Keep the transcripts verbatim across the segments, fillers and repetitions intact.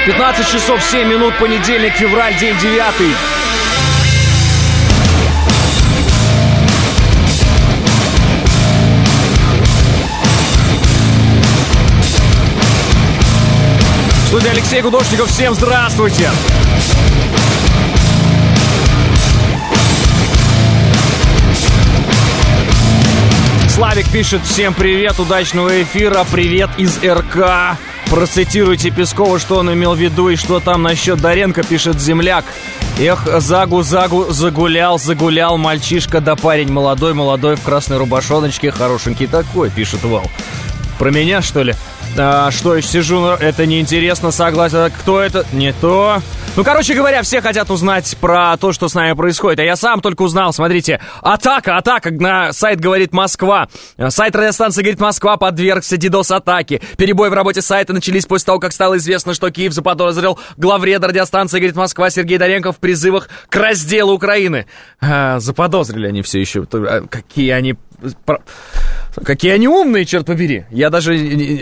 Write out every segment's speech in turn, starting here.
пятнадцать часов семь минут, понедельник, февраль, день девятый. В студии Алексей Гудошников. Всем здравствуйте! Славик пишет: всем привет, удачного эфира, привет из РК. Процитируйте Пескова, что он имел в виду и что там насчет Доренко, пишет земляк. Эх, загу-загу, загулял, загулял мальчишка, да парень молодой, молодой в красной рубашоночке, хорошенький такой, пишет Вал. Про меня, что ли? А, что я сижу, это неинтересно, согласен. Кто это? Не то. Ну, короче говоря, все хотят узнать про то, что с нами происходит. А я сам только узнал, смотрите. Атака, атака на сайт «Говорит Москва». Сайт радиостанции «Говорит Москва» подвергся дидос-атаке. Перебои в работе сайта начались после того, как стало известно, что Киев заподозрил главреда радиостанции «Говорит Москва» Сергей Доренко в призывах к разделу Украины. А, заподозрили они все еще. Какие они... Какие они умные, черт побери. Я даже...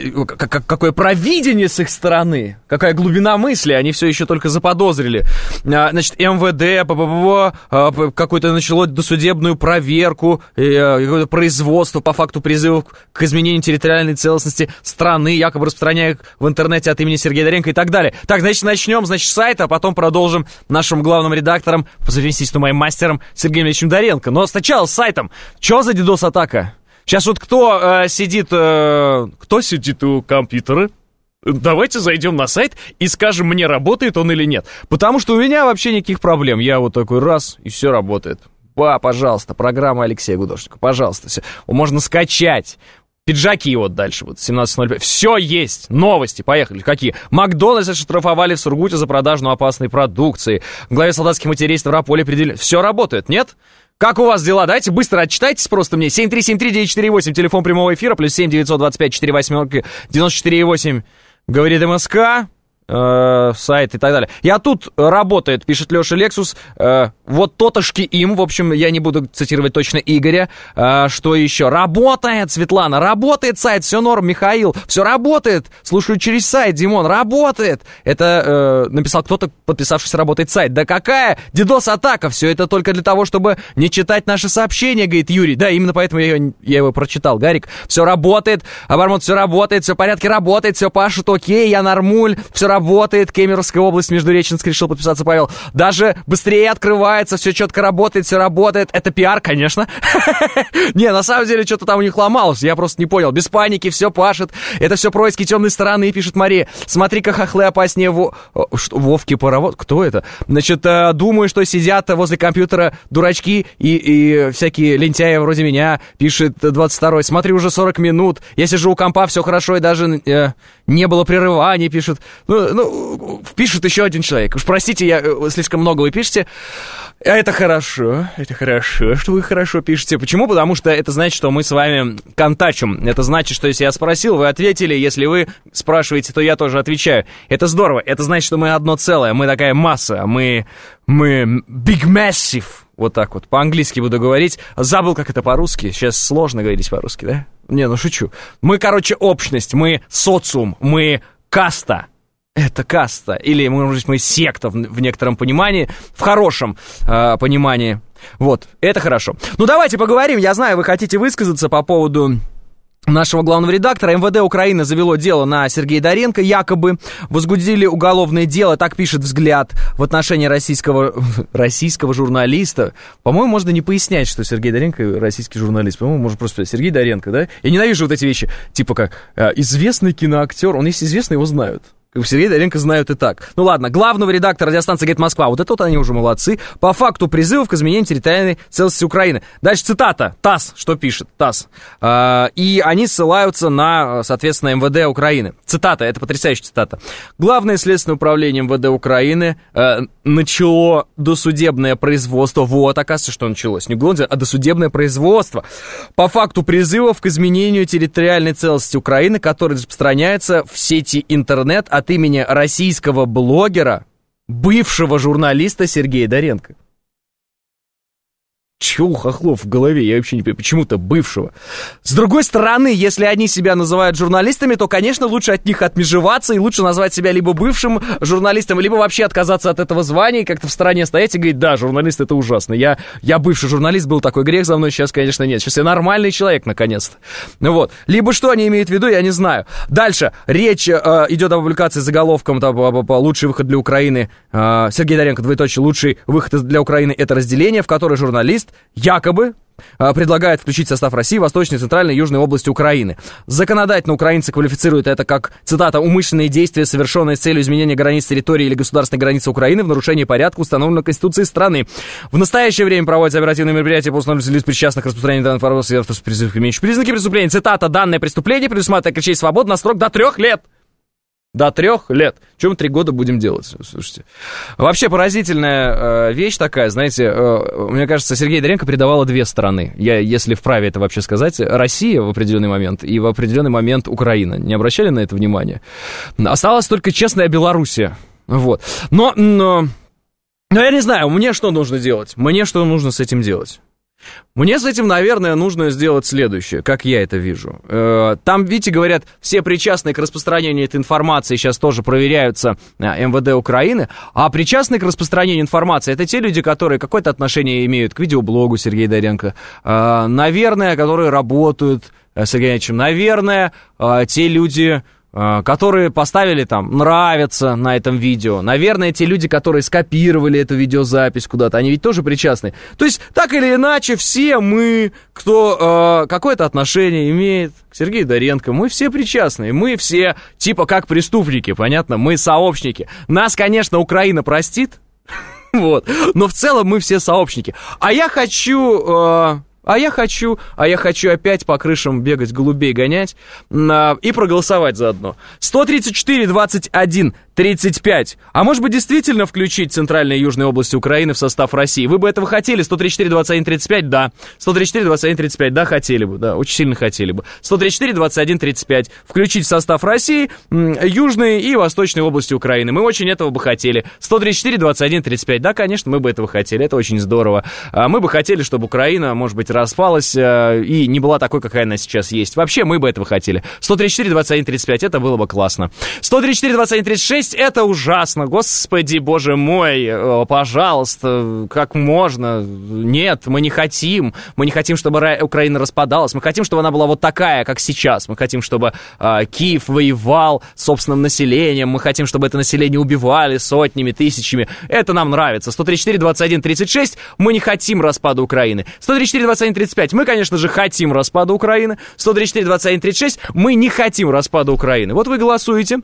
Какое провидение с их стороны. Какая глубина мысли. Они все еще только заподозрили. Значит, МВД, ППП, какое-то начало досудебную проверку, какое-то производство по факту призывов к изменению территориальной целостности страны, якобы распространяя в интернете от имени Сергея Доренко и так далее. Так, значит, начнем, значит, с сайта, а потом продолжим нашим главным редактором, по совместительству моим мастером Сергеем Ильичем Доренко. Но сначала с сайтом. Че за дидос-атака? Сейчас вот кто э, сидит, э, кто сидит у компьютера? Давайте зайдем на сайт и скажем, мне работает он или нет. Потому что у меня вообще никаких проблем. Я вот такой раз, и все работает. Ба, пожалуйста, программа Алексея Гудошника, пожалуйста. Все. Можно скачать. Пиджаки вот дальше, вот семнадцать ноль пять. Все есть. Новости, поехали. Какие? Макдональдс оштрафовали в Сургуте за продажу опасной продукции. Главе солдатских матерей Ставрополя определили. Все работает, нет? Как у вас дела? Давайте быстро отчитайтесь просто мне. семь три семь три девять четыре восемь, телефон прямого эфира, плюс семь девятьсот двадцать пять четыре восемь девяносто четыре восемь, говорит МСК, э, сайт и так далее. Я тут работает, пишет Леша Лексус, э, вот тотошки им, в общем, я не буду цитировать точно Игоря, э, что еще? Работает, Светлана, работает сайт, все норм, Михаил, все работает, слушаю через сайт, Димон, работает. Это э, написал кто-то, подписавшись, работает сайт. Да какая дидос-атака, все это только для того, чтобы не читать наши сообщения, говорит Юрий. Да, именно поэтому я, я его прочитал, Гарик. Все работает, Обормот, все работает, все в порядке, работает, все пашет, окей, я нормуль, все работает, Кемеровская область, Междуреченск, решил подписаться, Павел. Даже быстрее открывается, все четко работает, все работает. Это пиар, конечно. Не, на самом деле, что-то там у них ломалось, я просто не понял. Без паники, все пашет. Это все происки темной стороны, пишет Мария. Смотри-ка, хохлы опаснее Во... Что, Вовки Паровод? Кто это? Значит, думаю, что сидят возле компьютера дурачки и, и всякие лентяи вроде меня, пишет двадцать второй. Смотри, уже сорок минут. Я сижу у компа, все хорошо, и даже э, не было прерываний, пишет. Ну, ну, пишет еще один человек. Уж простите, я, слишком много вы пишете. Это хорошо, это хорошо, что вы хорошо пишете. Почему? Потому что это значит, что мы с вами контачим. Это значит, что если я спросил, вы ответили. Если вы спрашиваете, то я тоже отвечаю. Это здорово. Это значит, что мы одно целое. Мы такая масса. Мы... Мы... Big Massive. Вот так вот. По-английски буду говорить. Забыл, как это по-русски. Сейчас сложно говорить по-русски, да? Не, ну шучу. Мы, короче, общность. Мы социум. Мы каста. Это каста, или, может быть, мы секта в, в некотором понимании, в хорошем э, понимании. Вот, это хорошо. Ну, давайте поговорим. Я знаю, вы хотите высказаться по поводу нашего главного редактора. МВД Украины завело дело на Сергея Доренко, якобы возбудили уголовное дело, так пишет «Взгляд», в отношении российского, российского журналиста. По-моему, можно не пояснять, что Сергей Доренко российский журналист. По-моему, можно просто сказать Сергей Доренко, да? Я ненавижу вот эти вещи, типа как э, известный киноактер, он если известный, его знают. Сергей Доренко знают и так. Ну ладно, главного редактора радиостанции «Говорит Москва». Вот это вот они уже молодцы. По факту призывов к изменению территориальной целостности Украины. Дальше цитата. ТАСС, что пишет? ТАСС. А, и они ссылаются на, соответственно, МВД Украины. Цитата, это потрясающая цитата. Главное следственное управление МВД Украины а, начало досудебное производство. Вот, оказывается, что началось. Не уголовное, а досудебное производство. По факту призывов к изменению территориальной целостности Украины, который распространяется в сети интернет от имени российского блогера, бывшего журналиста Сергея Доренко. Чего у хохлов в голове? Я вообще не понимаю, почему-то бывшего. С другой стороны, если они себя называют журналистами, то, конечно, лучше от них отмежеваться и лучше назвать себя либо бывшим журналистом, либо вообще отказаться от этого звания и как-то в стороне стоять и говорить: да, журналист — это ужасно. Я, я бывший журналист, был такой грех за мной, сейчас, конечно, нет. Сейчас я нормальный человек, наконец-то. Ну вот. Либо что они имеют в виду, я не знаю. Дальше. Речь э, идет о публикации с заголовком там, «Лучший выход для Украины». Э, Сергей Доренко, двоеточие, «Лучший выход для Украины — это разделение», в которое журналист якобы предлагает включить в состав России Восточной, Центральной и Южной области Украины. Законодательно украинцы квалифицируют это как, цитата, «умышленные действия, совершенные с целью изменения границ территории или государственной границы Украины в нарушении порядка, установленного Конституцией страны». В настоящее время проводятся оперативные мероприятия по установлению лиц, причастных к распространению данной информации, имеющих признаки преступления. Цитата: «Данное преступление предусматривает кричать свободу на срок до трех лет». До трех лет. Чем мы три года будем делать? Слушайте. Вообще поразительная э, вещь такая, знаете, э, мне кажется, Сергей Доренко передавала две стороны. Я, если вправе это вообще сказать. Россия в определенный момент и в определенный момент Украина. Не обращали на это внимания? Осталась только честная Белоруссия. Вот. Но, но, но я не знаю, мне что нужно делать? Мне что нужно с этим делать? Мне с этим, наверное, нужно сделать следующее, как я это вижу. Там, видите, говорят, все причастные к распространению этой информации сейчас тоже проверяются эм вэ дэ Украины, а причастные к распространению информации — это те люди, которые какое-то отношение имеют к видеоблогу Сергея Доренко, наверное, которые работают с Сергеем Ильичем, наверное, те люди, которые поставили там «нравится» на этом видео. Наверное, те люди, которые скопировали эту видеозапись куда-то, они ведь тоже причастны. То есть, так или иначе, все мы, кто э, какое-то отношение имеет к Сергею Доренко, мы все причастны. Мы все типа как преступники, понятно? Мы сообщники. Нас, конечно, Украина простит, вот, но в целом мы все сообщники. А я хочу... Э, А я хочу, а я хочу опять по крышам бегать, голубей гонять а, и проголосовать заодно. сто тридцать четыре двадцать один тридцать пять. А может быть, действительно включить Центральные и Южные области Украины в состав России? Вы бы этого хотели? сто тридцать четыре двадцать один тридцать пять, да. сто тридцать четыре двадцать один тридцать пять, да, хотели бы, да, очень сильно хотели бы. сто тридцать четыре двадцать один тридцать пять. Включить в состав России Южные и Восточные области Украины. Мы очень этого бы хотели. сто тридцать четыре двадцать один тридцать пять, да, конечно, мы бы этого хотели. Это очень здорово. Мы бы хотели, чтобы Украина, может быть, распалась э, и не была такой, какая она сейчас есть. Вообще, мы бы этого хотели. сто тридцать четыре двадцать один тридцать пять, это было бы классно. сто тридцать четыре двадцать один тридцать шесть, это ужасно. Господи, боже мой, э, пожалуйста, как можно? Нет, мы не хотим. Мы не хотим, чтобы Украина распадалась. Мы хотим, чтобы она была вот такая, как сейчас. Мы хотим, чтобы э, Киев воевал с собственным населением. Мы хотим, чтобы это население убивали сотнями, тысячами. Это нам нравится. сто тридцать четыре двадцать один тридцать шесть, мы не хотим распада Украины. сто тридцать четыре двадцать один тридцать пять, мы, конечно же, хотим распада Украины. сто тридцать четыре двадцать один тридцать шесть, мы не хотим распада Украины. Вот вы голосуете.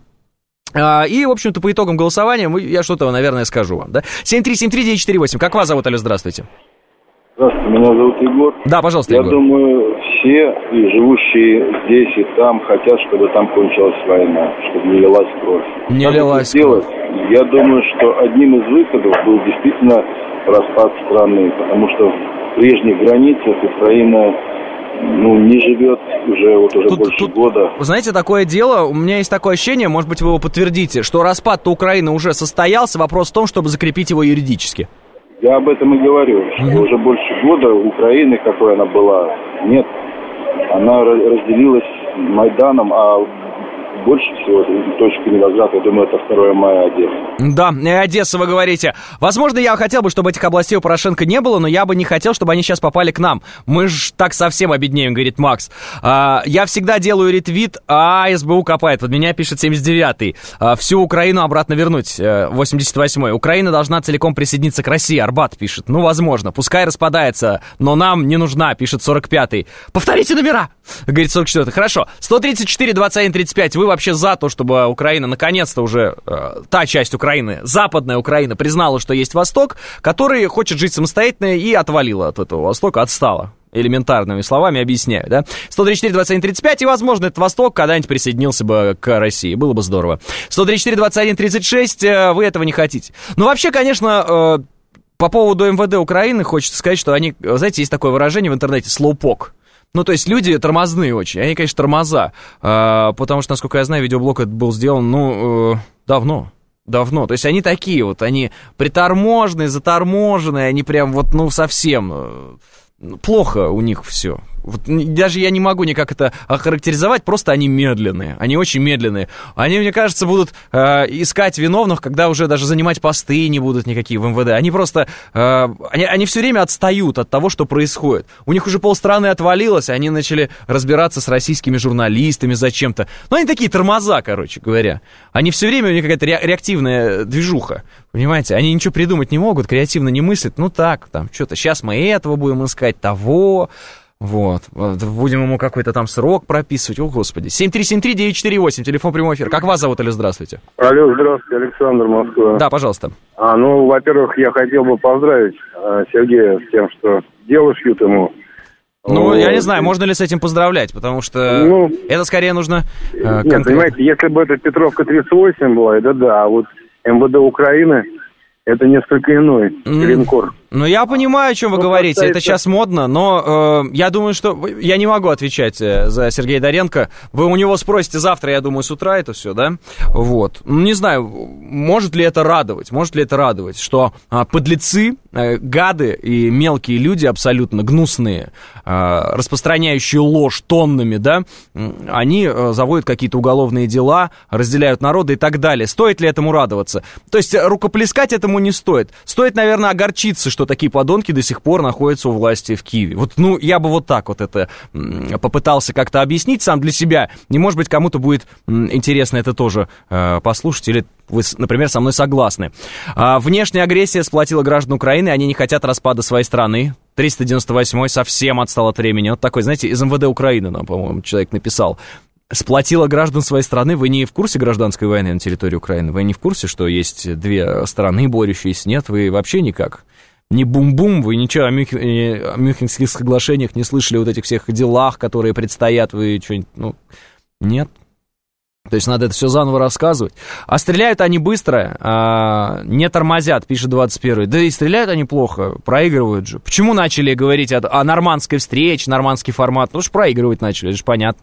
И, в общем-то, по итогам голосования я что-то, наверное, скажу вам, да? семь три семь три девять четыре восемь. Как вас зовут, алло, здравствуйте. Здравствуйте, меня зовут Егор. Да, пожалуйста, я Егор. Я думаю, все живущие здесь и там хотят, чтобы там кончилась война, чтобы не лилась кровь. Не как лилась кровь. Я думаю, что одним из выходов был действительно распад страны, потому что в прежних границах Украина, ну, не живет уже вот уже тут, больше тут, года. Вы знаете, такое дело, у меня есть такое ощущение, может быть, вы его подтвердите, что распад-то Украины уже состоялся, вопрос в том, чтобы закрепить его юридически. Я об этом и говорю, что mm-hmm. уже больше года Украины, какой она была, нет. Она разделилась Майданом, а больше всего точка невозврата, я думаю, это второе мая Одесса. Да, Одесса, вы говорите. Возможно, я хотел бы, чтобы этих областей у Порошенко не было, но я бы не хотел, чтобы они сейчас попали к нам. Мы ж так совсем обеднеем, говорит Макс. А, я всегда делаю ретвит, а СБУ копает. Под меня пишет семьдесят девятый. А, всю Украину обратно вернуть, восемьдесят восьмой. Украина должна целиком присоединиться к России, Арбат пишет. Ну, возможно, пускай распадается, но нам не нужна, пишет сорок пятый. Повторите номера, говорит сорок четвёртый. Хорошо, сто тридцать четыре двадцать один тридцать пять. Вы вообще за то, чтобы Украина, наконец-то уже, э, та часть Украины, западная Украина, признала, что есть Восток, который хочет жить самостоятельно и отвалила от этого Востока, отстала. Элементарными словами объясняю, да? сто тридцать четыре двадцать один тридцать пять, и, возможно, этот Восток когда-нибудь присоединился бы к России. Было бы здорово. сто тридцать четыре двадцать один тридцать шесть, э, вы этого не хотите. Ну, вообще, конечно, э, по поводу эм вэ дэ Украины хочется сказать, что они, знаете, есть такое выражение в интернете, слоупок. Ну, то есть люди тормозные очень, они, конечно, тормоза, э, потому что, насколько я знаю, видеоблог этот был сделан, ну, э, давно. Давно. То есть они такие вот, они приторможенные, заторможенные, они прям вот, ну, совсем плохо у них все. Вот даже я не могу никак это охарактеризовать, просто они медленные, они очень медленные. Они, мне кажется, будут э, искать виновных, когда уже даже занимать посты не будут никакие в эм вэ дэ. Они просто, э, они, они все время отстают от того, что происходит. У них уже полстраны отвалилось, и они начали разбираться с российскими журналистами зачем-то. Ну, они такие тормоза, короче говоря. Они все время, у них какая-то ре- реактивная движуха, понимаете? Они ничего придумать не могут, креативно не мыслят. Ну так, там, что-то, сейчас мы этого будем искать, того... Вот, будем ему какой-то там срок прописывать, о господи. семь три семь три девять четыре восемь, телефон прямой эфир. Как вас зовут, Алло, здравствуйте? Алло, здравствуйте, Александр, Москва. Да, пожалуйста. А, ну, во-первых, я хотел бы поздравить э, Сергея с тем, что дело шьют ему. Ну, вот. Я не знаю, можно ли с этим поздравлять, потому что ну, это скорее нужно... Э, нет, конкретно... понимаете, если бы это Петровка тридцать восемь была, это да, а вот эм вэ дэ Украины... Это несколько иной линкор. Ну, я понимаю, о чем вы ну, говорите. Касается... Это сейчас модно, но э, я думаю, что... Я не могу отвечать за Сергея Доренко. Вы у него спросите завтра, я думаю, с утра это все, да? Вот. Ну, не знаю, может ли это радовать? Может ли это радовать, что э, подлецы, э, гады и мелкие люди абсолютно гнусные, э, распространяющие ложь тоннами, да, э, они э, заводят какие-то уголовные дела, разделяют народы и так далее. Стоит ли этому радоваться? То есть рукоплескать этому не стоит. Стоит, наверное, огорчиться, что такие подонки до сих пор находятся у власти в Киеве. Вот, ну, я бы вот так вот это попытался как-то объяснить сам для себя. И, может быть, кому-то будет интересно это тоже э, послушать, или вы, например, со мной согласны. А, внешняя агрессия сплотила граждан Украины, они не хотят распада своей страны. триста девяносто восьмой совсем отстал от времени. Вот такой, знаете, из эм вэ дэ Украины нам, по-моему, человек написал. Сплотила граждан своей страны. Вы не в курсе гражданской войны на территории Украины? Вы не в курсе, что есть две страны, борющиеся? Нет, вы вообще никак. Не бум-бум, вы ничего о, Мюх... о Мюнхенских соглашениях не слышали, вот этих всех делах, которые предстоят, вы что-нибудь, ну, нет. То есть надо это все заново рассказывать. А стреляют они быстро, а не тормозят, пишет двадцать первый. Да и стреляют они плохо, проигрывают же. Почему начали говорить о, о нормандской встрече, нормандский формат? Ну, что проигрывать начали, это же понятно.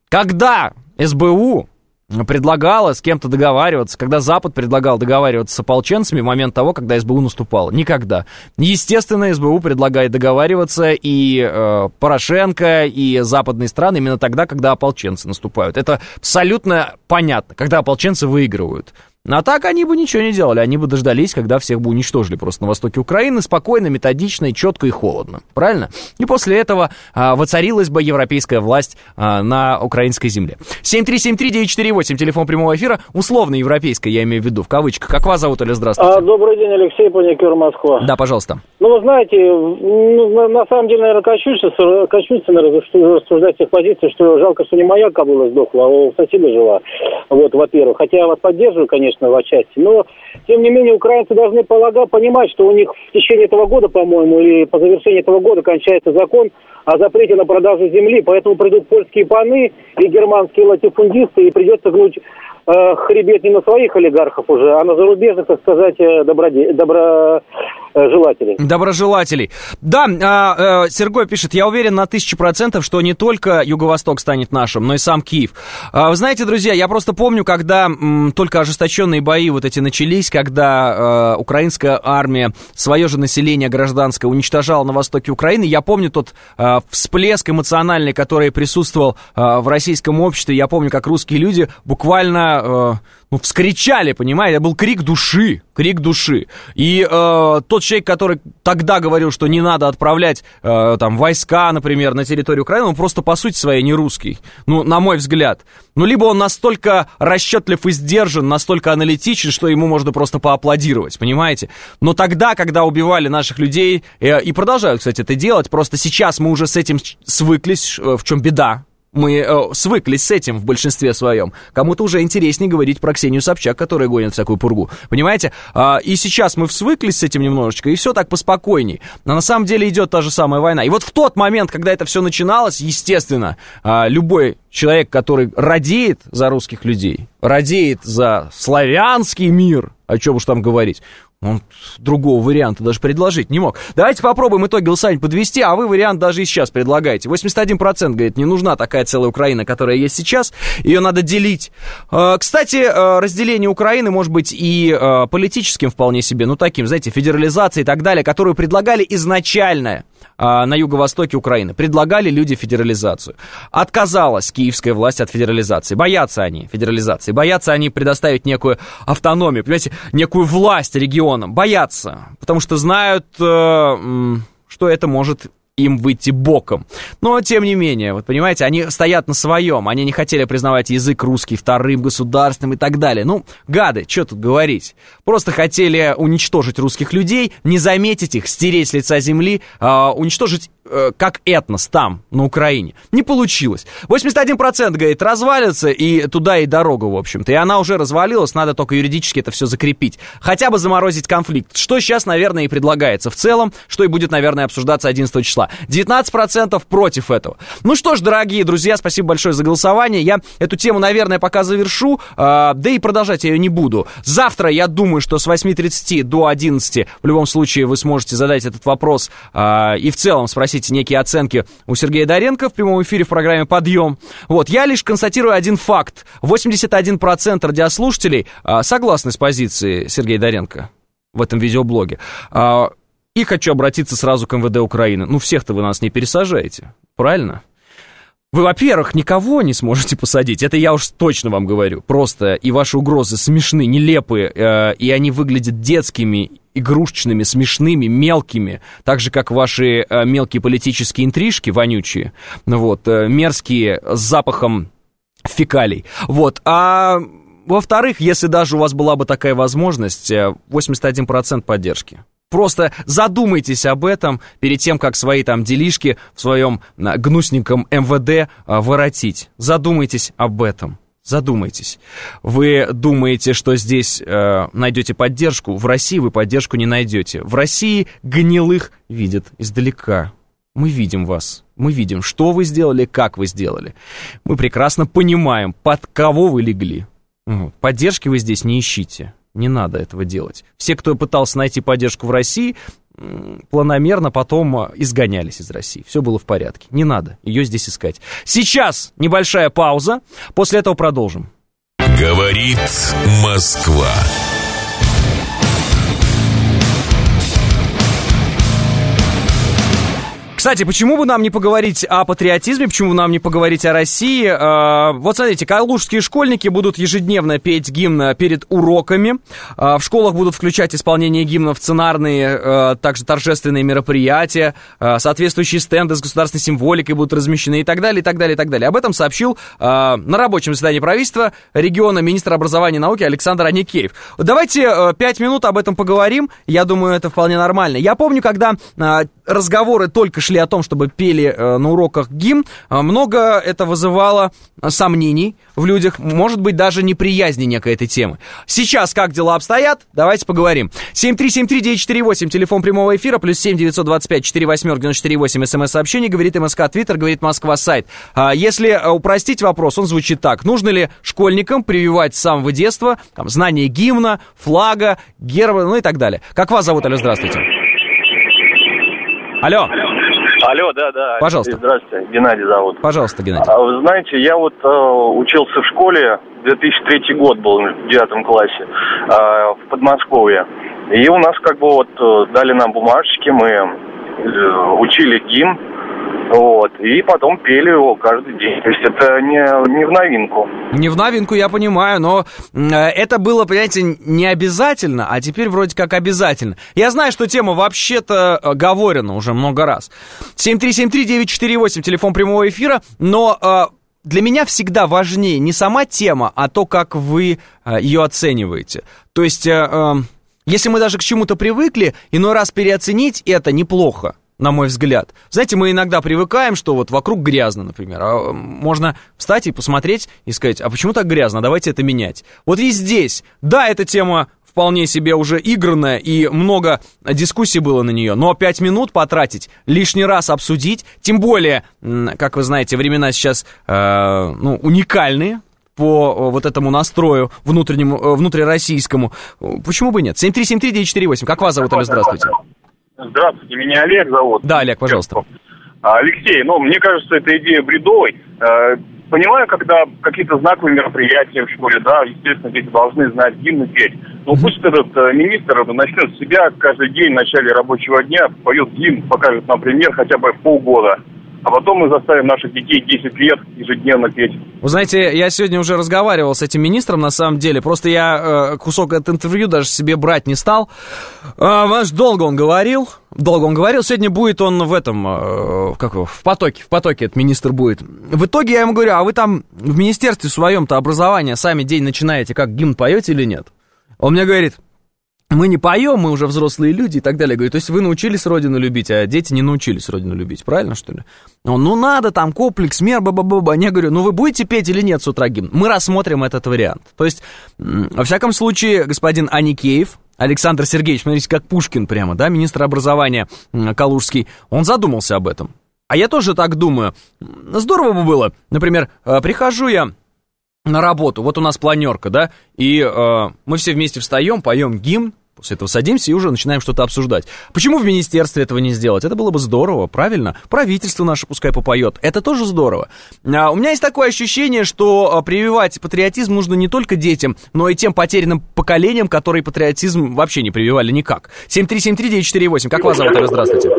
Когда эс бэ у предлагала с кем-то договариваться, когда Запад предлагал договариваться с ополченцами в момент того, когда эс бэ у наступала? Никогда. Естественно, эс бэ у предлагает договариваться и э, Порошенко, и западные страны именно тогда, когда ополченцы наступают. Это абсолютно понятно, когда ополченцы выигрывают. А так они бы ничего не делали, они бы дождались, когда всех бы уничтожили просто на востоке Украины, спокойно, методично, четко и холодно, правильно? И после этого а, воцарилась бы европейская власть а, на украинской земле. семь три семь три девять четыре восемь, телефон прямого эфира, условно европейская, я имею в виду, в кавычках. Как вас зовут, или здравствуйте? А, добрый день, Алексей, паникер, Москва. Да, пожалуйста. Ну, вы знаете, ну, на, на самом деле, наверное, кощунственно рассуждать с их позиции, что жалко, что не моя кобыла сдохла, а у соседа жила. Вот, во-первых. Хотя я вас поддерживаю, конечно, в отчасти, но, тем не менее, украинцы должны полагать, понимать, что у них в течение этого года, по-моему, или по завершении этого года кончается закон о запрете на продажу земли, поэтому придут польские паны и германские латифундисты, и придется гнуть э, хребет не на своих олигархов уже, а на зарубежных, так сказать, доброде... доброжелателей. Доброжелателей. Да, э, э, Сергей пишет, я уверен на тысячу процентов, что не только Юго-Восток станет нашим, но и сам Киев. Э, вы знаете, друзья, я просто помню, когда м, только ожесточенные бои вот эти начались, когда э, украинская армия свое же население гражданское уничтожала на востоке Украины, я помню тот э, всплеск эмоциональный, который присутствовал э, в российском обществе. Я помню, как русские люди буквально э, ну, вскричали, понимаете, это был крик души, крик души. И э, тот человек, который тогда говорил, что не надо отправлять э, там войска, например, на территорию Украины, он просто по сути своей не русский, ну, на мой взгляд. Ну, либо он настолько расчетлив и сдержан, настолько аналитичен, что ему можно просто поаплодировать, понимаете? Но тогда, когда убивали наших людей, э, и продолжают, кстати, это делать, просто сейчас мы уже с этим свыклись, э, в чем беда. Мы э, свыклись с этим в большинстве своем. Кому-то уже интереснее говорить про Ксению Собчак, которая гонит всякую пургу. Понимаете? А, и сейчас мы свыклись с этим немножечко, и все так поспокойней. Но на самом деле идет та же самая война. И вот в тот момент, когда это все начиналось, естественно, а, любой человек, который радеет за русских людей, радеет за славянский мир, о чем уж там говорить, Он другого варианта даже предложить не мог. Давайте попробуем итоги голосования подвести, а вы вариант даже и сейчас предлагаете. восемьдесят один процент говорит, не нужна такая целая Украина, которая есть сейчас, ее надо делить. Кстати, разделение Украины может быть и политическим вполне себе, ну таким, знаете, федерализацией и так далее, которую предлагали изначально на юго-востоке Украины. Предлагали люди федерализацию. Отказалась киевская власть от федерализации. Боятся они федерализации. Боятся они предоставить некую автономию, понимаете, некую власть регионам. Боятся, потому что знают, что это может им выйти боком. Но, тем не менее, вот понимаете, они стоят на своем. Они не хотели признавать язык русский вторым государственным и так далее. Ну, гады, что тут говорить. Просто хотели уничтожить русских людей, не заметить их, стереть с лица земли, э, уничтожить э, как этнос там, на Украине. Не получилось. восемьдесят один процент, говорит, развалится, и туда и дорога, в общем-то. И она уже развалилась, надо только юридически это все закрепить. Хотя бы заморозить конфликт. Что сейчас, наверное, и предлагается в целом, что и будет, наверное, обсуждаться одиннадцатого числа. девятнадцать процентов против этого. Ну что ж, дорогие друзья, спасибо большое за голосование. Я эту тему, наверное, пока завершу, э, да и продолжать я ее не буду. Завтра, я думаю, что с восьми тридцати до одиннадцати в любом случае вы сможете задать этот вопрос э, и в целом спросить некие оценки у Сергея Доренко в прямом эфире в программе «Подъем». Вот, я лишь констатирую один факт. восемьдесят один процент радиослушателей э, согласны с позицией Сергея Доренко в этом видеоблоге. Э, И хочу обратиться сразу к эм вэ дэ Украины. Ну, всех-то вы нас не пересажаете, правильно? Вы, во-первых, никого не сможете посадить, это я уж точно вам говорю. Просто и ваши угрозы смешны, нелепые, э, и они выглядят детскими, игрушечными, смешными, мелкими. Так же, как ваши э, мелкие политические интрижки, вонючие, вот, э, мерзкие, с запахом фекалий. Вот, а... Во-вторых, если даже у вас была бы такая возможность, восемьдесят один процент поддержки. Просто задумайтесь об этом перед тем, как свои там делишки в своем гнусненьком эм вэ дэ воротить. Задумайтесь об этом. Задумайтесь. Вы думаете, что здесь э, найдете поддержку? В России вы поддержку не найдете. В России гнилых видят издалека. Мы видим вас. Мы видим, что вы сделали, как вы сделали. Мы прекрасно понимаем, под кого вы легли. Поддержки вы здесь не ищите. Не надо этого делать. Все, кто пытался найти поддержку в России, планомерно потом изгонялись из России. Все было в порядке. Не надо ее здесь искать. Сейчас небольшая пауза. После этого продолжим. Говорит Москва. Кстати, почему бы нам не поговорить о патриотизме, почему бы нам не поговорить о России? Вот смотрите, калужские школьники будут ежедневно петь гимн перед уроками. В школах будут включать исполнение гимна в сценарные, также торжественные мероприятия. Соответствующие стенды с государственной символикой будут размещены и так далее, и так далее, и так далее. Об этом сообщил на рабочем заседании правительства региона министр образования и науки Александр Аникеев. Давайте пять минут об этом поговорим. Я думаю, это вполне нормально. Я помню, когда разговоры только шли о том, чтобы пели э, на уроках гимн, э, много это вызывало сомнений в людях, может быть, даже неприязни некой этой темы. Сейчас как дела обстоят? Давайте поговорим. семь три семь три девять четыре восемь, телефон прямого эфира, плюс семь девятьсот двадцать пять четыре восемь девяносто четыре восемь, смс-сообщение, говорит МСК, Твиттер, говорит Москва, сайт. А если упростить вопрос, он звучит так. Нужно ли школьникам прививать с самого детства там, знание гимна, флага, герба, ну и так далее? Как вас зовут? Алло, здравствуйте. Алло. Алло, да, да. Пожалуйста. Здравствуйте, Геннадий зовут. Пожалуйста, Геннадий. А, вы знаете, я вот э, учился в школе, две тысячи третий год был, в девятом классе, э, в Подмосковье. И у нас как бы вот э, дали нам бумажечки, мы э, учили гимн. Вот, и потом пели его каждый день. То есть это не, не в новинку. Не в новинку, я понимаю, но это было, понимаете, не обязательно, а теперь вроде как обязательно. Я знаю, что тема вообще-то говорена уже много раз. семь три семь три девять четыре восемь, телефон прямого эфира, но э, для меня всегда важнее не сама тема, а то, как вы э, ее оцениваете. То есть, э, э, если мы даже к чему-то привыкли, иной раз переоценить это неплохо. На мой взгляд. Знаете, мы иногда привыкаем, что вот вокруг грязно, например. А можно встать и посмотреть и сказать, а почему так грязно? Давайте это менять. Вот и здесь. Да, эта тема вполне себе уже игранная, и много дискуссий было на нее. Но пять минут потратить, лишний раз обсудить, тем более, как вы знаете, времена сейчас э, ну, уникальные. по вот этому настрою внутреннему, внутрироссийскому. Почему бы нет? семь три семь три девять четыре восемь. Как вас зовут, Олег? Здравствуйте. Здравствуйте, меня Олег зовут. Да, Олег, пожалуйста. Алексей, ну, мне кажется, эта идея бредовой. Понимаю, когда какие-то знаковые мероприятия в школе, да, естественно, дети должны знать гимн и петь. Но пусть этот э, министр начнет с себя каждый день в начале рабочего дня, поет гимн, покажет нам пример хотя бы в полгода. А потом мы заставим наших детей десять лет ежедневно петь. Вы знаете, я сегодня уже разговаривал с этим министром, на самом деле. Просто я э, кусок от интервью даже себе брать не стал. Э, знаешь, долго он говорил. Долго он говорил. Сегодня будет он в этом, э, как его, в потоке. В потоке этот министр будет. В итоге я ему говорю, а вы там в министерстве своем-то образования сами день начинаете, как гимн поете или нет? Он мне говорит... Мы не поем, мы уже взрослые люди и так далее. Говорю, то есть вы научились Родину любить, а дети не научились Родину любить, правильно, что ли? Он, ну надо, там, комплекс, мер, ба-ба-ба-ба. Я говорю, ну вы будете петь или нет с утра гимн? Мы рассмотрим этот вариант. То есть, во всяком случае, господин Аникеев, Александр Сергеевич, смотрите, как Пушкин прямо, да, министр образования Калужский, он задумался об этом. А я тоже так думаю. Здорово бы было, например, прихожу я на работу, вот у нас планерка, да, и э, мы все вместе встаем, поем гимн, после этого садимся и уже начинаем что-то обсуждать. Почему в министерстве этого не сделать? Это было бы здорово, правильно? Правительство наше пускай попоет, это тоже здорово. А у меня есть такое ощущение, что прививать патриотизм нужно не только детям, но и тем потерянным поколениям, которые патриотизм вообще не прививали никак. семь три семь три девять четыре восемь, как вас зовут? Здравствуйте.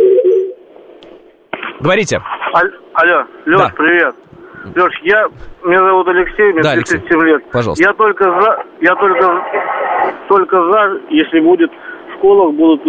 Говорите. Аль, алло, Лёш, да. Привет. Леш, я, меня зовут Алексей, мне да, тридцать семь лет. Пожалуйста. Я только за, я только, только за, если будет в школах будут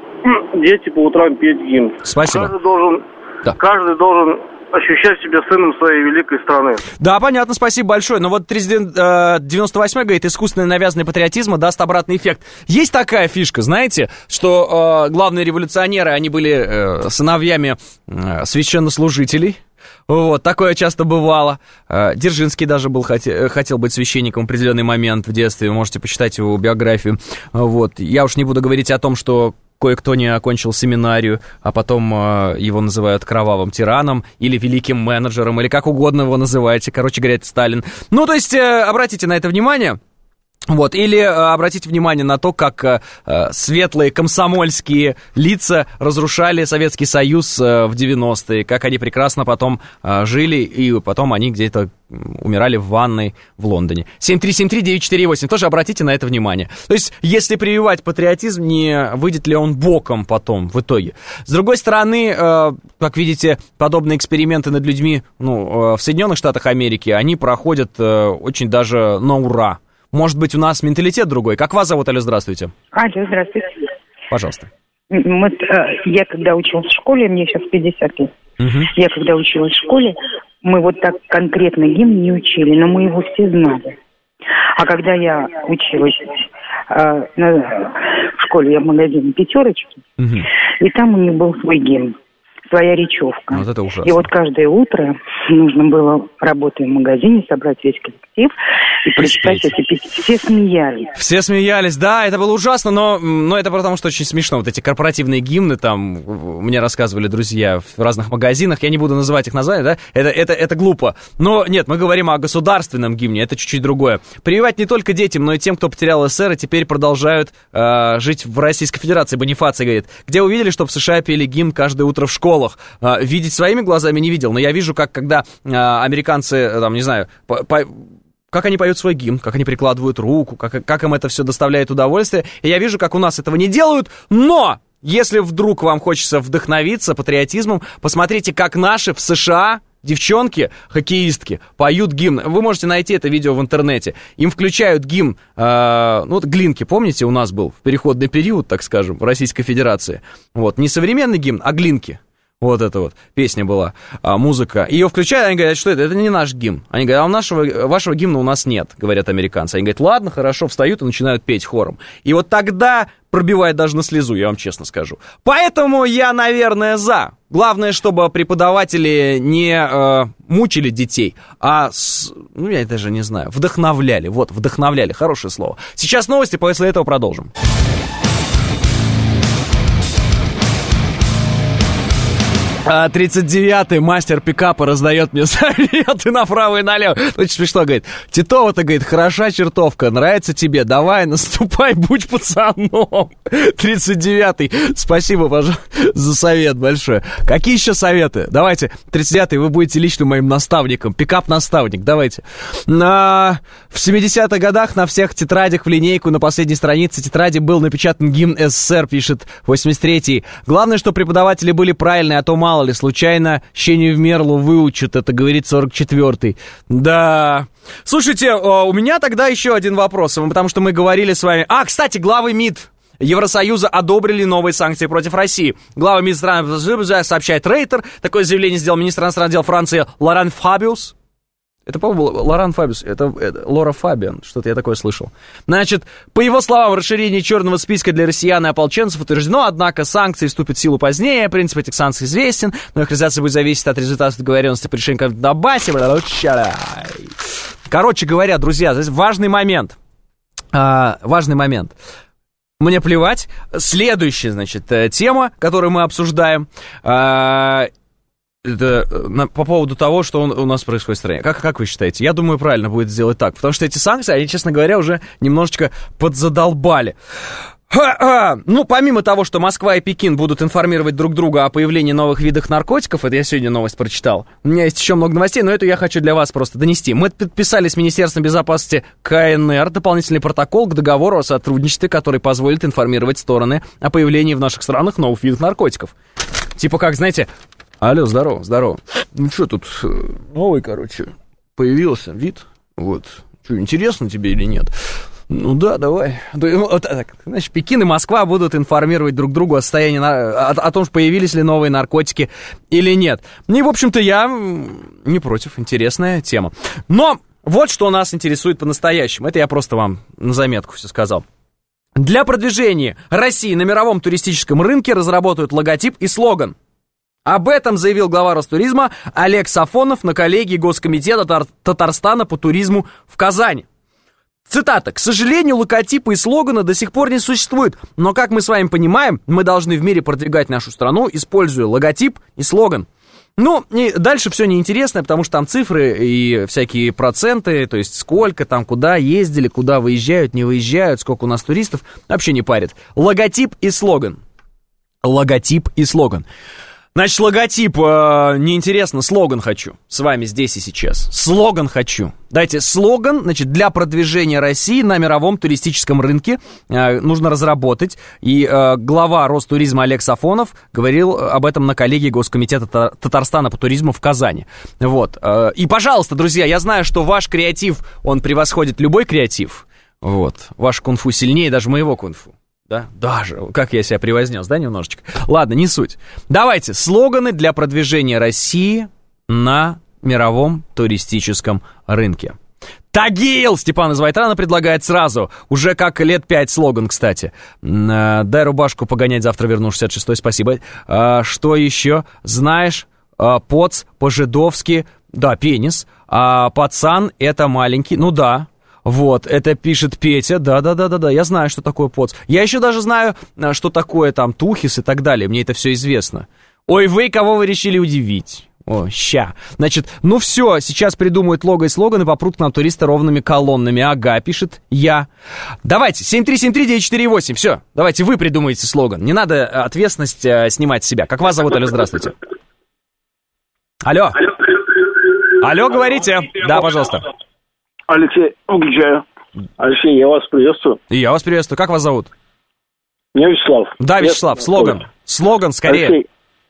дети по утрам петь гимн. Спасибо. Каждый должен, да. каждый должен ощущать себя сыном своей великой страны. Да, понятно, спасибо большое. Но вот президент э, девяносто восьмой говорит, искусственный навязанный патриотизм даст обратный эффект. Есть такая фишка, знаете, что э, главные революционеры, они были э, сыновьями э, священнослужителей. Вот, такое часто бывало. Дзержинский даже был, хотел, хотел быть священником в определенный момент в детстве. Вы можете почитать его биографию. Вот. Я уж не буду говорить о том, что кое-кто не окончил семинарию, а потом его называют кровавым тираном или великим менеджером, или как угодно его называете. Короче говоря, это Сталин. Ну, то есть, обратите на это внимание. Вот, или э, обратите внимание на то, как э, светлые комсомольские лица разрушали Советский Союз э, в девяностые, как они прекрасно потом э, жили, и потом они где-то умирали в ванной в Лондоне. семь три семь три девять четыре восемь, тоже обратите на это внимание. То есть, если прививать патриотизм, не выйдет ли он боком потом, в итоге. С другой стороны, э, как видите, подобные эксперименты над людьми, ну, э, в Соединенных Штатах Америки, они проходят э, очень даже на ура. Может быть, у нас менталитет другой. Как вас зовут, Алло, здравствуйте. Алло, здравствуйте. Пожалуйста. Вот, я когда училась в школе, мне сейчас пятьдесят лет. Угу. Я когда училась в школе, мы вот так конкретно гимн не учили, но мы его все знали. А когда я училась э, в школе, я в магазине «Пятерочки», угу. и там у них был свой гимн, своя речевка. Вот это ужасно. И вот каждое утро нужно было, работая в магазине, собрать весь коллектив и прочитать эти песни. Все смеялись. Все смеялись, да, это было ужасно, но, но это потому, что очень смешно. Вот эти корпоративные гимны, там, мне рассказывали друзья в разных магазинах, я не буду называть их названия, да, это, это, это глупо. Но нет, мы говорим о государственном гимне, это чуть-чуть другое. Прививать не только детям, но и тем, кто потерял СССР и теперь продолжают э, жить в Российской Федерации. Бонифаций говорит, где увидели, что в США пели гимн каждое утро в школах. Видеть своими глазами не видел, но я вижу, как когда а, американцы, там, не знаю, по, по, как они поют свой гимн, как они прикладывают руку, как, как им это все доставляет удовольствие, и я вижу, как у нас этого не делают, но если вдруг вам хочется вдохновиться патриотизмом, посмотрите, как наши в США девчонки, хоккеистки, поют гимн. Вы можете найти это видео в интернете. Им включают гимн, э, ну вот Глинки, помните, у нас был в переходный период, так скажем, в Российской Федерации. Вот, не современный гимн, а Глинки. Вот эта вот песня была, а, музыка. Ее включают, они говорят, что это? Это не наш гимн. Они говорят, а у нашего, вашего гимна у нас нет, говорят американцы. Они говорят, ладно, хорошо, встают и начинают петь хором. И вот тогда пробивает даже на слезу, я вам честно скажу. Поэтому я, наверное, за. Главное, чтобы преподаватели не э, мучили детей, а, с, ну, я даже не знаю, вдохновляли. Вот, вдохновляли, хорошее слово. Сейчас новости, после этого продолжим. тридцать девятый мастер пикапа раздает мне советы направо и налево. Очень смешно, говорит. Титова-то, говорит, хороша чертовка, нравится тебе, давай, наступай, будь пацаном. тридцать девятый, спасибо, пожалуйста, за совет большое. Какие еще советы? Давайте, тридцать девятый, вы будете лично моим наставником, пикап-наставник, давайте. На... В семидесятых годах на всех тетрадях в линейку на последней странице тетради был напечатан гимн СССР, пишет восемьдесят третий. Главное, что преподаватели были правильные, а то мало ли, случайно щеню в мерлу выучат, это говорит сорок четвёртый. Да. Слушайте, у меня тогда еще один вопрос, потому что мы говорили с вами... А, кстати, главы МИД Евросоюза одобрили новые санкции против России. Глава МИД страны сообщает Рейтер. Такое заявление сделал министр иностранных дел Франции Лоран Фабиус. Это, по-моему, Лоран Фабиус, это, это Лора Фабиан, что-то я такое слышал. Значит, по его словам, расширение черного списка для россиян и ополченцев утверждено, однако санкции вступят в силу позднее, принцип этих санкций известен, но их реализация будет зависеть от результатов договоренности по решению в Донбассе. Короче говоря, друзья, здесь важный момент, а, важный момент. Мне плевать. Следующая, значит, тема, которую мы обсуждаем, а, это на, по поводу того, что он, у нас происходит в стране. Как, как вы считаете? Я думаю, правильно будет сделать так. Потому что эти санкции, они, честно говоря, уже немножечко подзадолбали. Ха-ха! Ну, помимо того, что Москва и Пекин будут информировать друг друга о появлении новых видов наркотиков, это я сегодня новость прочитал, у меня есть еще много новостей, но эту я хочу для вас просто донести. Мы подписали с Министерством безопасности КНР дополнительный протокол к договору о сотрудничестве, который позволит информировать стороны о появлении в наших странах новых видов наркотиков. Типа как, знаете... Алло, здорово, здорово. Ну что тут новый, короче, появился вид, вот. Что, интересно тебе или нет? Ну да, давай. Вот так. Значит, Пекин и Москва будут информировать друг друга о состоянии, о, о том, что появились ли новые наркотики или нет. Ну и, в общем-то, я не против, интересная тема. Но вот что нас интересует по-настоящему. Это я просто вам на заметку все сказал. Для продвижения России на мировом туристическом рынке разработают логотип и слоган. Об этом заявил глава Ростуризма Олег Сафонов на коллегии Госкомитета Татар- Татарстана по туризму в Казани. Цитата. «К сожалению, логотипы и слоганы до сих пор не существуют, но, как мы с вами понимаем, мы должны в мире продвигать нашу страну, используя логотип и слоган». Ну, и дальше все неинтересно, потому что там цифры и всякие проценты, то есть сколько там, куда ездили, куда выезжают, не выезжают, сколько у нас туристов, вообще не парит. Логотип и слоган. Логотип и слоган. Значит, логотип, э, неинтересно, слоган хочу с вами здесь и сейчас. Слоган хочу. Дайте слоган, значит, для продвижения России на мировом туристическом рынке э, нужно разработать. И э, глава Ростуризма Олег Сафонов говорил об этом на коллегии Госкомитета Татарстана по туризму в Казани. Вот. Э, и, пожалуйста, друзья, я знаю, что ваш креатив, он превосходит любой креатив. Вот. Ваш кунг-фу сильнее даже моего кунг-фу. Да? Даже, как я себя превознес, да, немножечко? Ладно, не суть. Давайте, слоганы для продвижения России на мировом туристическом рынке. Тагил! Степан из Вайтрана предлагает сразу. Уже как лет пять слоган, кстати. Дай рубашку погонять, завтра верну, шестьдесят шестой, спасибо. А, что еще? Знаешь, а, поц, по-жидовски, да, пенис. А пацан, это маленький, ну да. Вот, это пишет Петя, да-да-да-да-да, я знаю, что такое поц. Я еще даже знаю, что такое там тухис и так далее, мне это все известно. Ой, вы, кого вы решили удивить? О, ща. Значит, ну все, сейчас придумают лого и слоган и попрут к нам туристы ровными колоннами. Ага, пишет я. Давайте, семь три семь три девять четыре восемь, все, давайте вы придумаете слоган. Не надо ответственность э, снимать с себя. Как вас зовут, алло, здравствуйте. Алло. Алло, говорите. Да, пожалуйста. Алексей, выключаю. Алексей, я вас приветствую. И я вас приветствую. Как вас зовут? Меня Вячеслав. Да, Вячеслав, Привет. слоган. Слоган, скорее. Алексей,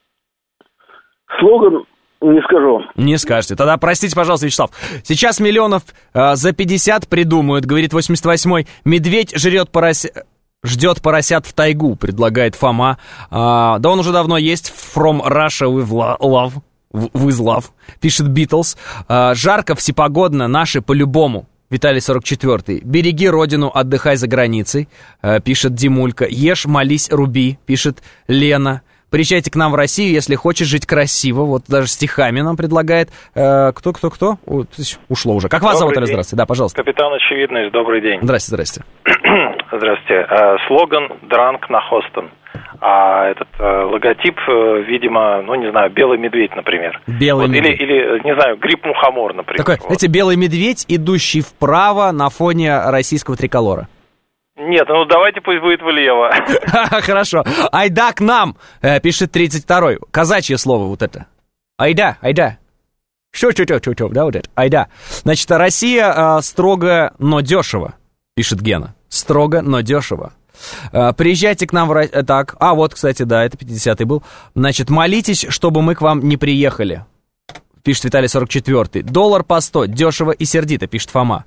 слоган не скажу. Не скажете. Тогда простите, пожалуйста, Вячеслав. Сейчас миллионов э, за пятьдесят придумают, говорит восемьдесят восьмой. Медведь жрет порося... ждет поросят в тайгу, предлагает Фома. А, да он уже давно есть. From Russia with love. With love, пишет Битлз. А, жарко, всепогодно, наши по-любому. Виталий сорок четвёртый. Береги родину, отдыхай за границей, а, пишет Димулька. Ешь, молись, руби, пишет Лена. Приезжайте к нам в Россию, если хочешь жить красиво. Вот даже стихами нам предлагает. А, кто, кто, кто? О, ушло уже. Как вас зовут? Здравствуйте. Да, пожалуйста. Капитан Очевидность, добрый день. Здрасте, здрасте. Здрасте. А, слоган «Дранк на Хостон». а этот э, логотип, э, видимо, ну, не знаю, белый медведь, например. Белый вот, медведь. Или, или, не знаю, гриб-мухомор, например. Такой, вот. знаете, белый медведь, идущий вправо на фоне российского триколора. Нет, ну давайте пусть будет влево. Хорошо. Айда к нам, пишет тридцать второй. Казачье слово вот это. Айда, айда. Что-что-что-что, да, вот это. Айда. Значит, Россия э, строго, но дешево, пишет Гена. Строго, но дешево. Э, приезжайте к нам в Россию. Так, а вот, кстати, да, это пятидесятый был. Значит, молитесь, чтобы мы к вам не приехали, пишет Виталий сорок четвёртый. Доллар по сто, дешево и сердито, пишет Фома.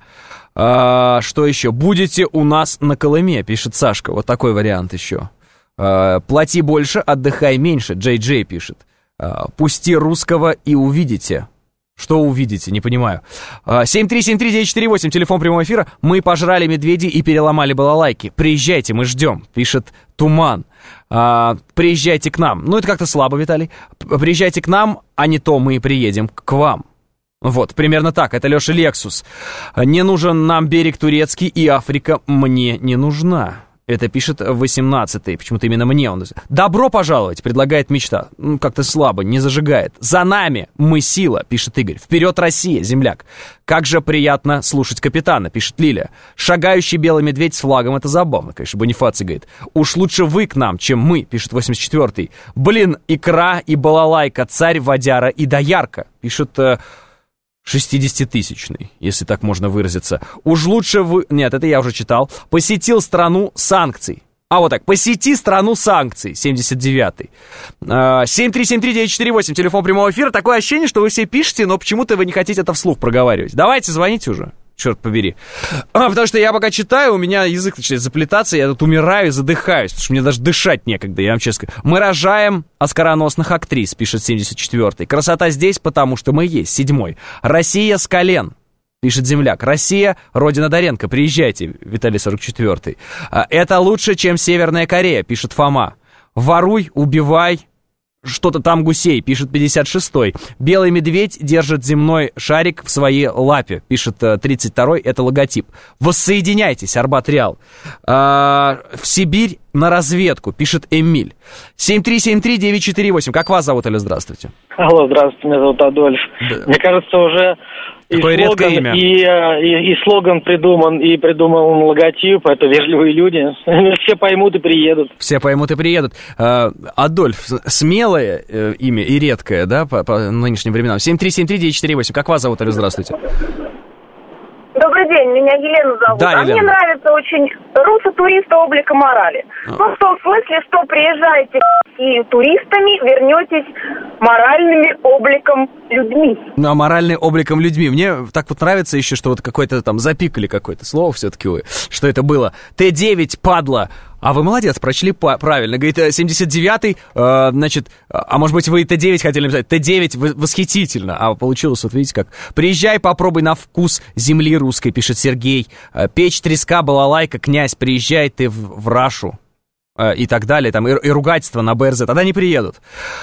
А, что еще? Будете у нас на Колыме, пишет Сашка. Вот такой вариант еще. А, плати больше, отдыхай меньше, Джей Джей пишет. А, пусти русского и увидите. Что увидите, не понимаю. семь три семь три девять четыре восемь, телефон прямого эфира. Мы пожрали медведей и переломали балалайки. Приезжайте, мы ждем, пишет Туман. А, приезжайте к нам. Ну, это как-то слабо, Виталий. Приезжайте к нам, а не то мы приедем к вам. Вот, примерно так. Это Леша Лексус. Не нужен нам берег турецкий, и Африка мне не нужна. Это пишет восемнадцатый. Почему-то именно мне он... Добро пожаловать, предлагает Мечта. Ну, как-то слабо, не зажигает. За нами мы сила, пишет Игорь. Вперед, Россия, земляк. Как же приятно слушать капитана, пишет Лиля. Шагающий белый медведь с флагом, это забавно, конечно. Бонифаций говорит. Уж лучше вы к нам, чем мы, пишет восемьдесят четвёртый. Блин, икра и балалайка, царь, водяра и доярка, пишет... шестидесятитысячный, если так можно выразиться. Уж лучше вы... Нет, это я уже читал. Посетил страну санкций. А вот так, посети страну санкций, семьдесят девятый. семь три семь три девять четыре восемь, телефон прямого эфира. Такое ощущение, что вы все пишете, но почему-то вы не хотите это вслух проговаривать. Давайте, звоните уже. Черт побери. А, потому что я пока читаю, у меня язык начинает заплетаться, я тут умираю и задыхаюсь, потому что мне даже дышать некогда, я вам честно скажу. Мы рожаем оскароносных актрис, пишет семьдесят четвёртый. Красота здесь, потому что мы есть, седьмой. Россия с колен, пишет земляк. Россия, родина Доренко, приезжайте, Виталий сорок четвёртый. Это лучше, чем Северная Корея, пишет Фома. Воруй, убивай... Что-то там гусей, пишет пятьдесят шестой. Белый медведь держит земной шарик в своей лапе, пишет тридцать второй, это логотип. Воссоединяйтесь, Арбат Реал. А, в Сибирь на разведку, пишет Эмиль. семь три семь три девять четыре восемь. Как вас зовут, Алло, здравствуйте. Алло, здравствуйте, меня зовут Адольф. Да. Мне кажется, уже и слоган, и, и, и слоган придуман, и придуман логотип, это «Вежливые люди». Все поймут и приедут. Все поймут и приедут. Адольф, смелое имя и редкое, да, по, по нынешним временам. семь три семь три девять четыре восемь. Как вас зовут, Алло, здравствуйте. Добрый день, меня Елена зовут. Да, а Елена. Мне нравится очень руссо-туриста облика морали. А. Ну, в том смысле, что приезжаете и туристами, вернетесь моральными обликом людьми. Ну, а моральным обликом людьми. Мне так вот нравится еще, что вот какое-то там запикали какое-то слово все-таки вы. Что это было? Т девять, падла. А вы молодец, прочли правильно. Говорит, семьдесят девятый, э, значит, а может быть, вы Т девять хотели написать? Т девять восхитительно. А получилось, вот видите как. Приезжай, попробуй на вкус земли русской, пишет Сергей. Печь, треска, балалайка, князь, приезжай ты в, в Рашу. Э, и так далее. Там, и, и ругательство на БРЗ. Тогда не приедут.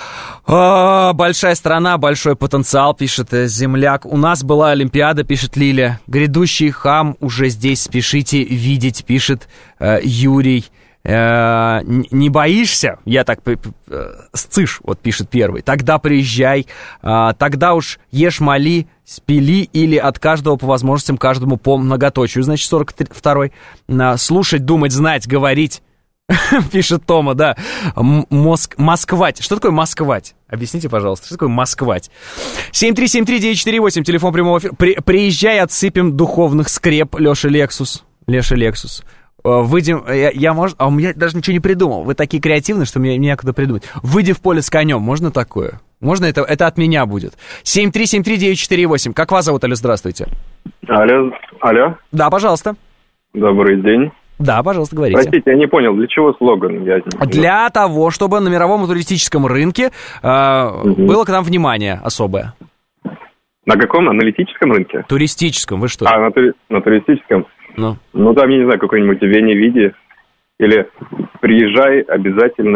О, большая страна, большой потенциал, пишет земляк. У нас была Олимпиада, пишет Лиля. Грядущий хам уже здесь, спешите видеть, пишет э, Юрий. Э, не боишься? Я так... Э, сцишь, вот пишет первый. Тогда приезжай. Э, тогда уж ешь, моли, спили или от каждого по возможностям, каждому по многоточию. Значит, сорок второй. Э, слушать, думать, знать, говорить. Пишет Тома, да. Моск... Москвать. Что такое москвать? Объясните, пожалуйста, что такое москвать? семь три семь три девять четыре восемь, телефон прямого эфира. При... Приезжай, отсыпем духовных скреп, Леша Лексус. Леша Лексус. Выйдем, я, я может, а я даже ничего не придумал. Вы такие креативные, что мне некуда придумать. Выйди в поле с конем, можно такое? Можно это? Это от меня будет. семь три семь три девять четыре восемь. Как вас зовут, Алло, здравствуйте. Алло, алло. Да, пожалуйста. Добрый день. Да, пожалуйста, говорите. Простите, я не понял, для чего слоган? Я для того, чтобы на мировом туристическом рынке э, угу. было к нам внимание особое. На каком? Аналитическом рынке? Туристическом, вы что? А, на, тури... на туристическом? Ну. Ну, там, я не знаю, какой-нибудь Вене-Виде. Или приезжай обязательно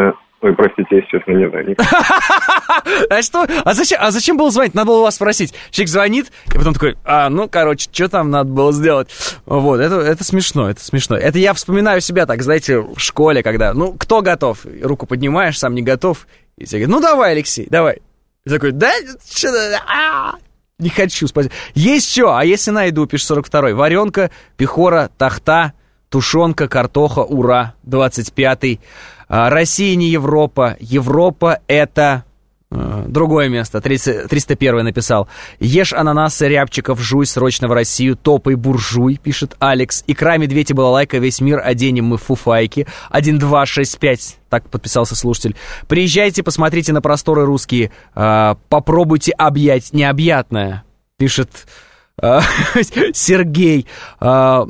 Ой, простите, если честно, не знаю. А что? А зачем, а зачем было звонить? Надо было вас спросить. Человек звонит, и потом такой, а, ну, короче, что там надо было сделать? Вот, это, это смешно, это смешно. Это я вспоминаю себя так, знаете, в школе, когда, ну, кто готов? Руку поднимаешь, сам не готов. И тебе говорят, ну, давай, Алексей, давай. И такой, да, что-то, а-а-а. Не хочу, спасибо. Есть что? А если найду, пишет сорок второй. Варенка, пехора, тахта, тушенка, картоха, ура. двадцать пятый. А, Россия не Европа. Европа это... А, другое место. триста первый написал. Ешь ананасы, рябчиков, жуй срочно в Россию. Топай, буржуй, пишет Алекс. Икра, медведь и балалайка, весь мир оденем мы в фуфайки. один два шесть пять. Так подписался слушатель. Приезжайте, посмотрите на просторы русские. А, попробуйте объять необъятное, пишет а, Сергей. А,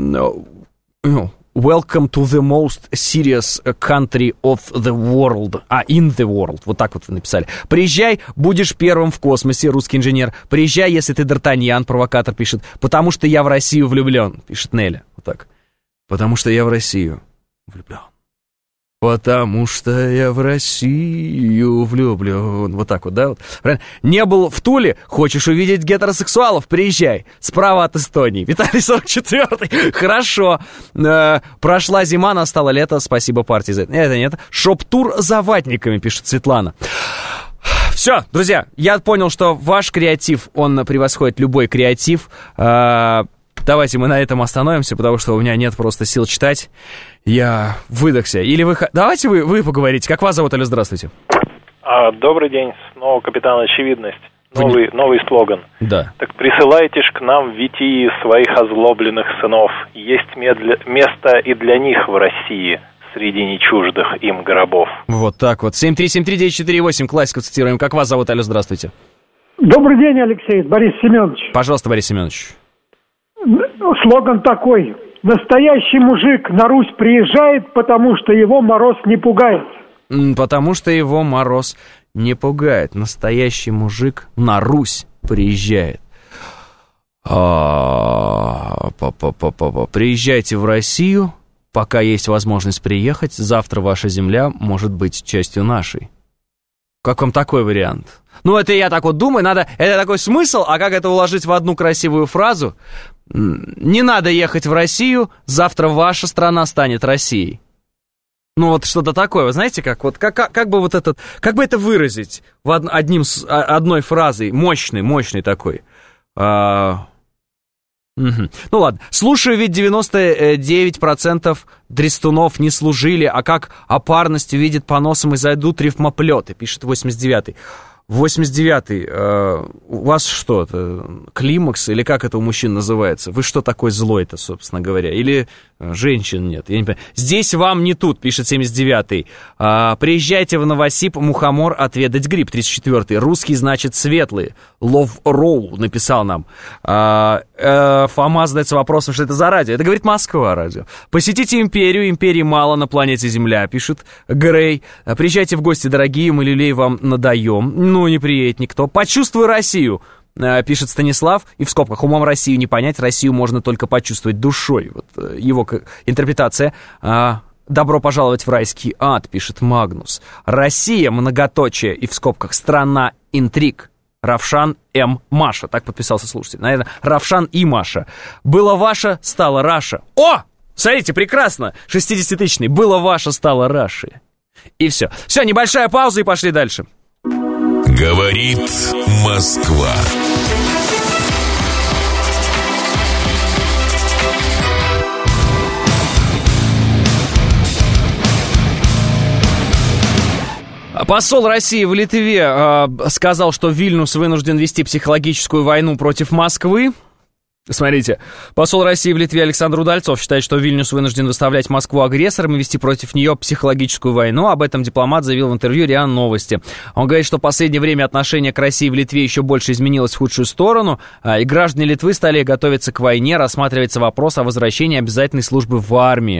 Welcome to the most serious country of the world. А, in the world. Вот так вот вы написали. Приезжай, будешь первым в космосе, русский инженер. Приезжай, если ты Д'Артаньян, провокатор пишет. Потому что я в Россию влюблен, пишет Неля. Вот так. Потому что я в Россию влюблен. Потому что я в Россию влюблен. Вот так вот, да? Вот. Не был в Туле? Хочешь увидеть гетеросексуалов? Приезжай. Справа от Эстонии. Виталий сорок четвёртый. Хорошо. Э, прошла зима, настало лето. Спасибо партии за это. Это нет. Шоп-тур за ватниками, пишет Светлана. Все, друзья, я понял, что ваш креатив, он превосходит любой креатив. Э, давайте мы на этом остановимся, потому что у меня нет просто сил читать. Я выдохся. Или вы... Давайте вы, вы поговорите. Как вас зовут, Алло, здравствуйте. А, добрый день. Снова Капитан Очевидность. Новый, вы... новый слоган. Да. Так присылайте ж к нам в Витии своих озлобленных сынов. Есть медля... место и для них в России среди нечуждых им гробов. Вот так вот. семь три семь три девять четыре восемь. Классику цитируем. Как вас зовут, Алло, здравствуйте. Добрый день, Алексей. Борис Семенович. Пожалуйста, Борис Семенович. Слоган такой. Настоящий мужик на Русь приезжает, потому что его мороз не пугает. Потому что его мороз не пугает. Настоящий мужик на Русь приезжает. Приезжайте в Россию, пока есть возможность приехать. Завтра ваша земля может быть частью нашей. Как вам такой вариант? Ну, это я так вот думаю, надо... Это такой смысл, а как это уложить в одну красивую фразу? Не надо ехать в Россию, завтра ваша страна станет Россией. Ну, вот что-то такое, вы знаете, как, вот, как, как, как бы вот этот... Как бы это выразить в од, одним, одной фразой? Мощный, мощный такой. А... Угу. Ну, ладно. Слушаю, ведь девяносто девять процентов дрестунов не служили, а как о парности видят по носам и зайдут рифмоплеты, пишет восемьдесят девятый. восемьдесят девятый, э, у вас что, это климакс, или как это у мужчин называется? Вы что такой злой-то, собственно говоря? Или э, женщин нет? Я не понимаю. Здесь вам не тут, пишет семьдесят девятый. Э, приезжайте в Новосиб, мухомор отведать гриб, тридцать четвёртый. Русский значит светлый. Love roll написал нам. Э, э, Фома задается вопросом, что это за радио. Это говорит Москва радио. Посетите империю, империи мало на планете Земля, пишет Грей. Приезжайте в гости, дорогие, мы люлей вам надаем. Ну, не приедет никто. Почувствуй Россию, пишет Станислав. И в скобках, умом Россию не понять, Россию можно только почувствовать душой. Вот его интерпретация. Добро пожаловать в райский ад, пишет Магнус. Россия, многоточие, и в скобках, страна интриг. Равшан М. Маша. Так подписался слушатель. Наверное, Равшан и Маша. Было ваше, стало Раша. О! Смотрите, прекрасно. шестидесятитысячный. Было ваше, стало Раши. И все. Все, небольшая пауза и пошли дальше. Говорит Москва. Посол России в Литве э, сказал, что Вильнюс вынужден вести психологическую войну против Москвы. Смотрите, посол России в Литве Александр Удальцов считает, что Вильнюс вынужден выставлять Москву агрессором и вести против нее психологическую войну. Об этом дипломат заявил в интервью РИА Новости. Он говорит, что в последнее время отношение к России в Литве еще больше изменилось в худшую сторону, и граждане Литвы стали готовиться к войне, рассматривается вопрос о возвращении обязательной службы в армии.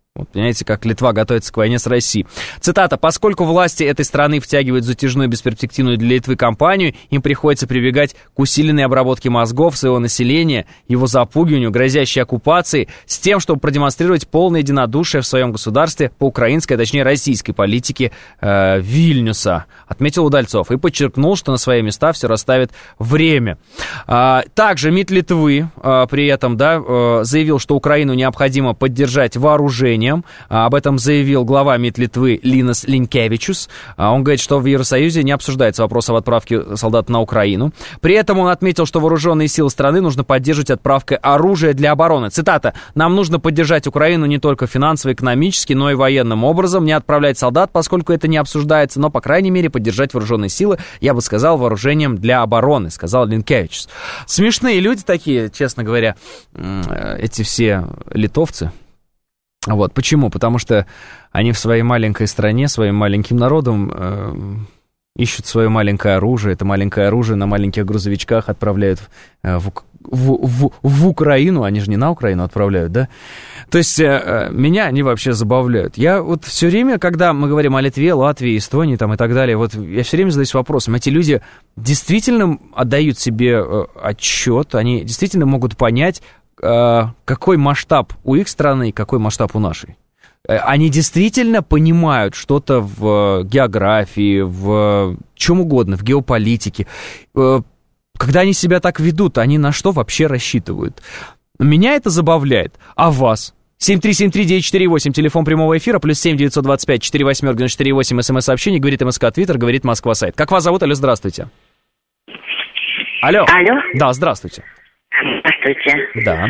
Вот, понимаете, как Литва готовится к войне с Россией. Цитата. «Поскольку власти этой страны втягивают в затяжную бесперспективную для Литвы кампанию, им приходится прибегать к усиленной обработке мозгов своего населения, его запугиванию, грозящей оккупации, с тем, чтобы продемонстрировать полное единодушие в своем государстве по украинской, а точнее российской политике э, Вильнюса», отметил Удальцов и подчеркнул, что на свои места все расставит время. А, также МИД Литвы а, при этом да, а, заявил, что Украину необходимо поддержать вооружением. Об этом заявил глава МИД Литвы Линас Линкевичус. Он говорит, что в Евросоюзе не обсуждается вопрос об отправке солдат на Украину. При этом он отметил, что вооруженные силы страны нужно поддерживать отправкой оружия для обороны. Цитата. «Нам нужно поддержать Украину не только финансово, экономически, но и военным образом. Не отправлять солдат, поскольку это не обсуждается, но, по крайней мере, поддержать вооруженные силы, я бы сказал, вооружением для обороны», сказал Линкевичус. Смешные люди такие, честно говоря, эти все литовцы. Вот, почему? Потому что они в своей маленькой стране, своим маленьким народом э, ищут свое маленькое оружие. Это маленькое оружие на маленьких грузовичках отправляют э, в, в, в, в Украину. Они же не на Украину отправляют, да? То есть э, меня они вообще забавляют. Я вот все время, когда мы говорим о Литве, Латвии, Эстонии там, и так далее, вот я все время задаюсь вопросом, эти люди действительно отдают себе э, отчет, они действительно могут понять, какой масштаб у их страны и какой масштаб у нашей. Они действительно понимают что-то в географии, в чем угодно, в геополитике. Когда они себя так ведут, они на что вообще рассчитывают? Меня это забавляет. А вас? семь три семь три девять четыре восемь, телефон прямого эфира, плюс семь девятьсот двадцать пять четыре восемь девяносто четыре восемь, смс-сообщение, говорит МСК Твиттер, говорит Москва сайт. Как вас зовут? Алло, здравствуйте. Алло. Алло. Да, здравствуйте. Здравствуйте. Да.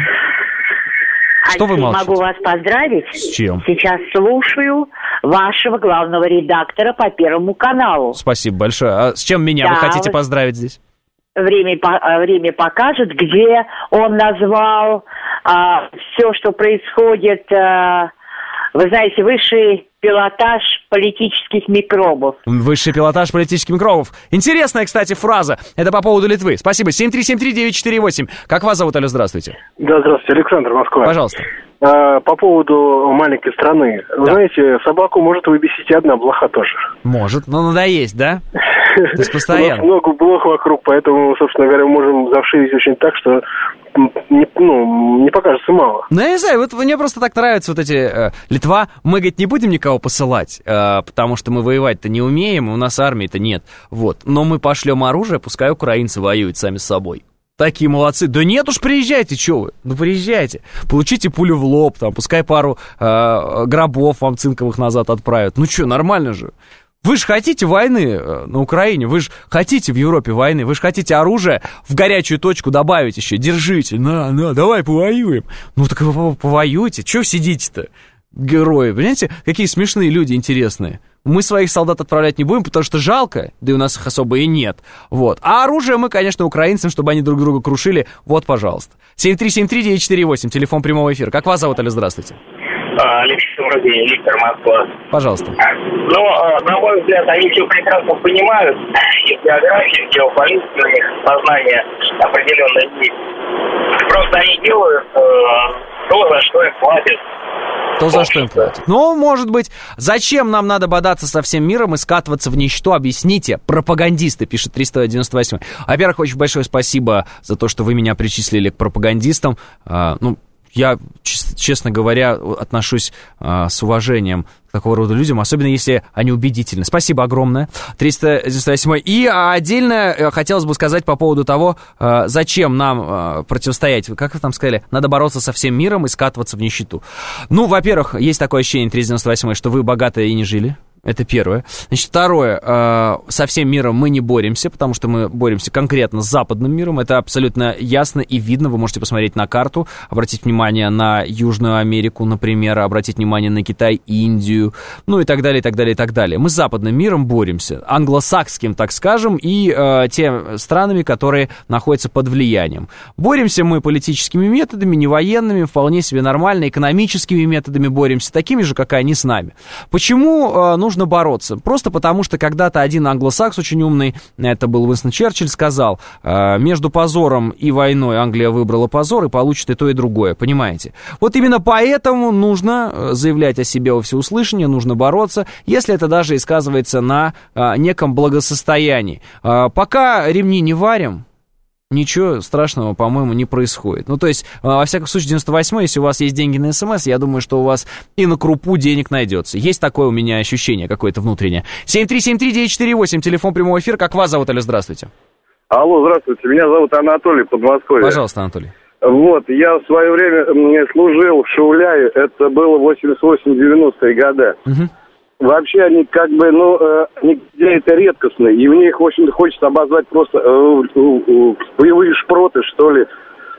Что вы молчите? Могу вас поздравить. С чем? Сейчас слушаю вашего главного редактора по Первому каналу. Спасибо большое. А с чем меня да, вы хотите вот поздравить здесь? Время, время покажет, где он назвал а, все, что происходит, а, вы знаете, высший пилотаж политических микробов. Высший пилотаж политических микробов. Интересная, кстати, фраза. Это по поводу Литвы. Спасибо. семь три семь три девять четыре восемь. Как вас зовут, алло, здравствуйте. Да, здравствуйте, Александр, Москва. Пожалуйста. А, по поводу маленькой страны. Вы да. знаете, собаку может выбесить и одна блоха тоже. Может, но надоесть, да? То есть постоянно. У нас много блох вокруг, поэтому, собственно говоря, можем завшивить очень так, что не, ну, не покажется мало. Ну, я не знаю, вот мне просто так нравятся вот эти... Э, Литва, мы, говорит, не будем никого посылать, э, потому что мы воевать-то не умеем, у нас армии-то нет. Вот. Но мы пошлем оружие, пускай украинцы воюют сами с собой. Такие молодцы. Да нет уж, приезжайте, что вы? Ну, приезжайте. Получите пулю в лоб, там, пускай пару э, гробов вам цинковых назад отправят. Ну что, нормально же. Вы же хотите войны на Украине, вы же хотите в Европе войны, вы же хотите оружие в горячую точку добавить еще. Держите, на, на, давай повоюем. Ну так вы повоюйте, чего сидите-то, герои? Понимаете, какие смешные люди интересные. Мы своих солдат отправлять не будем, потому что жалко, да и у нас их особо и нет. Вот. А оружие мы, конечно, украинцам, чтобы они друг друга крушили. Вот, пожалуйста. семь три семь три девять четыре восемь, телефон прямого эфира. Как вас зовут, алло, здравствуйте. Алексей, добрый день, Виктор, Москва. Пожалуйста. Ну, на мой взгляд, они все прекрасно понимают, и в географии, и в геополитике у них познание определенное есть. Просто они делают э, то, за что им платят. То, за что им платят. Ну, может быть, зачем нам надо бодаться со всем миром и скатываться в ничто? Объясните, пропагандисты, пишет триста девяносто восемь. Во-первых, очень большое спасибо за то, что вы меня причислили к пропагандистам. А, ну, я, честно говоря, отношусь а, с уважением к такого рода людям, особенно если они убедительны. Спасибо огромное. триста девяносто восемь. И отдельно хотелось бы сказать по поводу того, а, зачем нам а, противостоять. Как вы там сказали? Надо бороться со всем миром и скатываться в нищету. Ну, во-первых, есть такое ощущение, триста девяносто восемь, что вы богатые и не жили. Это первое. Значит, второе. Э, со всем миром мы не боремся, потому что мы боремся конкретно с западным миром. Это абсолютно ясно и видно. Вы можете посмотреть на карту, обратить внимание на Южную Америку, например, обратить внимание на Китай, Индию, ну и так далее, и так далее, и так далее. Мы с западным миром боремся. Англосакским, так скажем, и э, теми странами, которые находятся под влиянием. Боремся мы политическими методами, не военными, вполне себе нормально, экономическими методами боремся, такими же, как и они с нами. Почему э, нужно нужно бороться. Просто потому, что когда-то один англосакс очень умный, это был Уинстон Черчилль, сказал, между позором и войной Англия выбрала позор и получит и то, и другое, понимаете? Вот именно поэтому нужно заявлять о себе во всеуслышание, нужно бороться, если это даже и сказывается на неком благосостоянии. Пока ремни не варим, ничего страшного, по-моему, не происходит. Ну, то есть, во всяком случае, девяносто восьмой, если у вас есть деньги на СМС, я думаю, что у вас и на крупу денег найдется. Есть такое у меня ощущение какое-то внутреннее. семь три семь три девять четыре восемь, телефон прямого эфира. Как вас зовут, Алло, здравствуйте. Алло, здравствуйте. Меня зовут Анатолий, Подмосковье. Пожалуйста, Анатолий. Вот, я в свое время служил в Шауляе, это было восемьдесят восемь девяностые годы. Угу. Вообще они как бы, ну, э, нигде это редкостно, и в них, в общем-то, хочется обозвать просто э, э, боевые шпроты, что ли.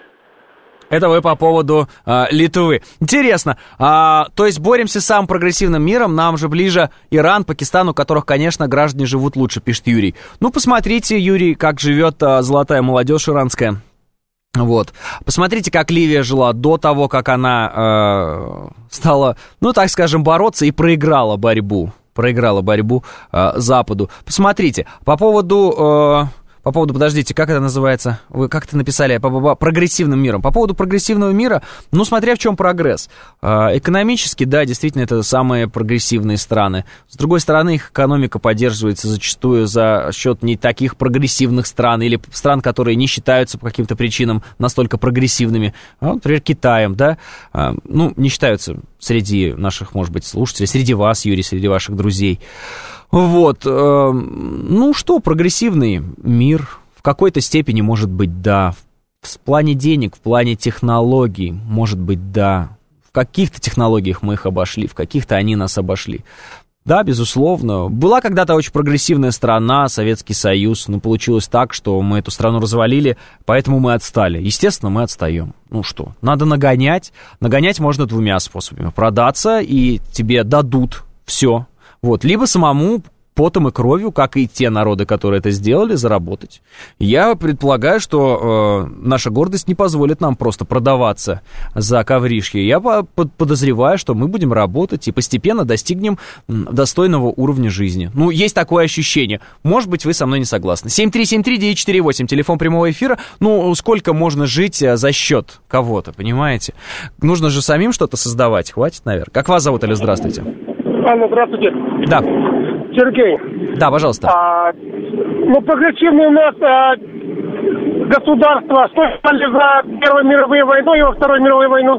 Это вы по поводу э, Литвы. Интересно, а, то есть боремся с самым прогрессивным миром, нам же ближе Иран, Пакистан, у которых, конечно, граждане живут лучше, пишет Юрий. Ну, посмотрите, Юрий, как живет э, золотая молодежь иранская. Вот. Посмотрите, как Ливия жила до того, как она э, стала, ну, так скажем, бороться и проиграла борьбу. Проиграла борьбу э, Западу. Посмотрите, по поводу... Э, По поводу, подождите, как это называется? Вы как это написали? По прогрессивным миром. По поводу прогрессивного мира, ну, смотря в чем прогресс. Экономически, да, действительно, это самые прогрессивные страны. С другой стороны, их экономика поддерживается зачастую за счет не таких прогрессивных стран или стран, которые не считаются по каким-то причинам настолько прогрессивными. Например, Китаем, да? Ну, не считаются среди наших, может быть, слушателей, среди вас, Юрий, среди ваших друзей. Вот, э, ну что, прогрессивный мир в какой-то степени может быть да, в плане денег, в плане технологий, может быть да, в каких-то технологиях мы их обошли, в каких-то они нас обошли. Да, безусловно. Была когда-то очень прогрессивная страна, Советский Союз, но получилось так, что мы эту страну развалили, поэтому мы отстали. Естественно, мы отстаем. Ну что, надо нагонять. Нагонять можно двумя способами. Продаться, и тебе дадут все. Вот, либо самому потом и кровью, как и те народы, которые это сделали, заработать. Я предполагаю, что э, наша гордость не позволит нам просто продаваться за ковришки. Я по- подозреваю, что мы будем работать и постепенно достигнем достойного уровня жизни. Ну, есть такое ощущение. Может быть, вы со мной не согласны. семь три семь три девять четыре восемь, телефон прямого эфира. Ну, сколько можно жить за счет кого-то, понимаете? Нужно же самим что-то создавать. Хватит, наверное. Как вас зовут, или здравствуйте? Алло, здравствуйте. Да. Сергей. Да, пожалуйста. А, ну, прогрессивные у нас а, государства стали за Первую мировую войну и во Вторую мировую войну.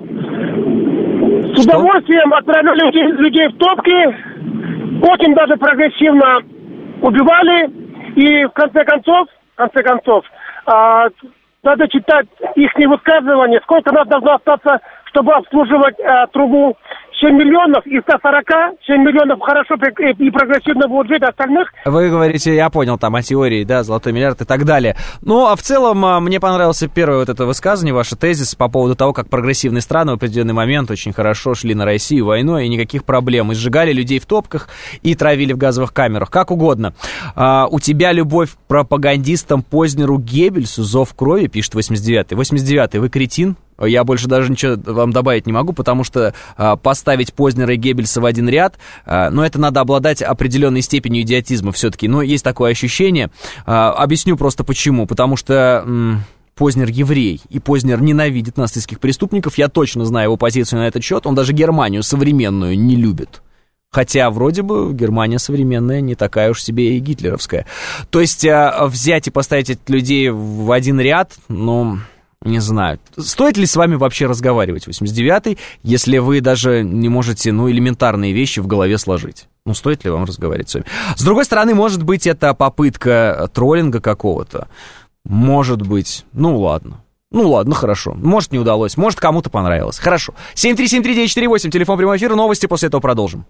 С Что? удовольствием отправляли людей, людей в топки, очень даже прогрессивно убивали, и в конце концов, в конце концов, а, надо читать их высказывания, сколько нас должно остаться, чтобы обслуживать а, трубу. семь миллионов из ста сорока, семь миллионов хорошо и прогрессивно будут жить, остальных... Вы говорите, я понял, там, о теории, да, золотой миллиард и так далее. Ну, а в целом, мне понравился первое вот это высказывание, ваш тезис по поводу того, как прогрессивные страны в определенный момент очень хорошо шли на Россию войной, и никаких проблем, и сжигали людей в топках, и травили в газовых камерах, как угодно. А, у тебя любовь к пропагандистам Познеру Геббельсу, зов крови, пишет восемьдесят девятый. восемьдесят девятый, вы кретин? Я больше даже ничего вам добавить не могу, потому что а, поставить Познера и Геббельса в один ряд, а, ну, это надо обладать определенной степенью идиотизма все-таки. Но есть такое ощущение. А, объясню просто почему. Потому что м, Познер еврей, и Познер ненавидит нацистских преступников. Я точно знаю его позицию на этот счет. Он даже Германию современную не любит. Хотя, вроде бы, Германия современная не такая уж себе и гитлеровская. То есть, а, взять и поставить этих людей в один ряд, ну... Не знаю, стоит ли с вами вообще разговаривать, восемьдесят девятый, если вы даже не можете, ну, элементарные вещи в голове сложить? Ну, стоит ли вам разговаривать с вами? С другой стороны, может быть, это попытка троллинга какого-то. Может быть. Ну, ладно. Ну, ладно, хорошо. Может, не удалось. Может, кому-то понравилось. Хорошо. семь три семь три девять четыре восемь, телефон прямого эфира. Новости, после этого продолжим.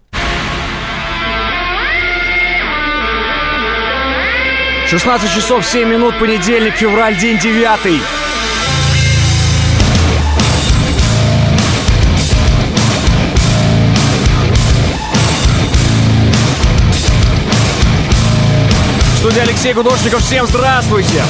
шестнадцать часов семь минут, понедельник, февраль, день девятый. Студия Алексей Гудошников. Всем здравствуйте!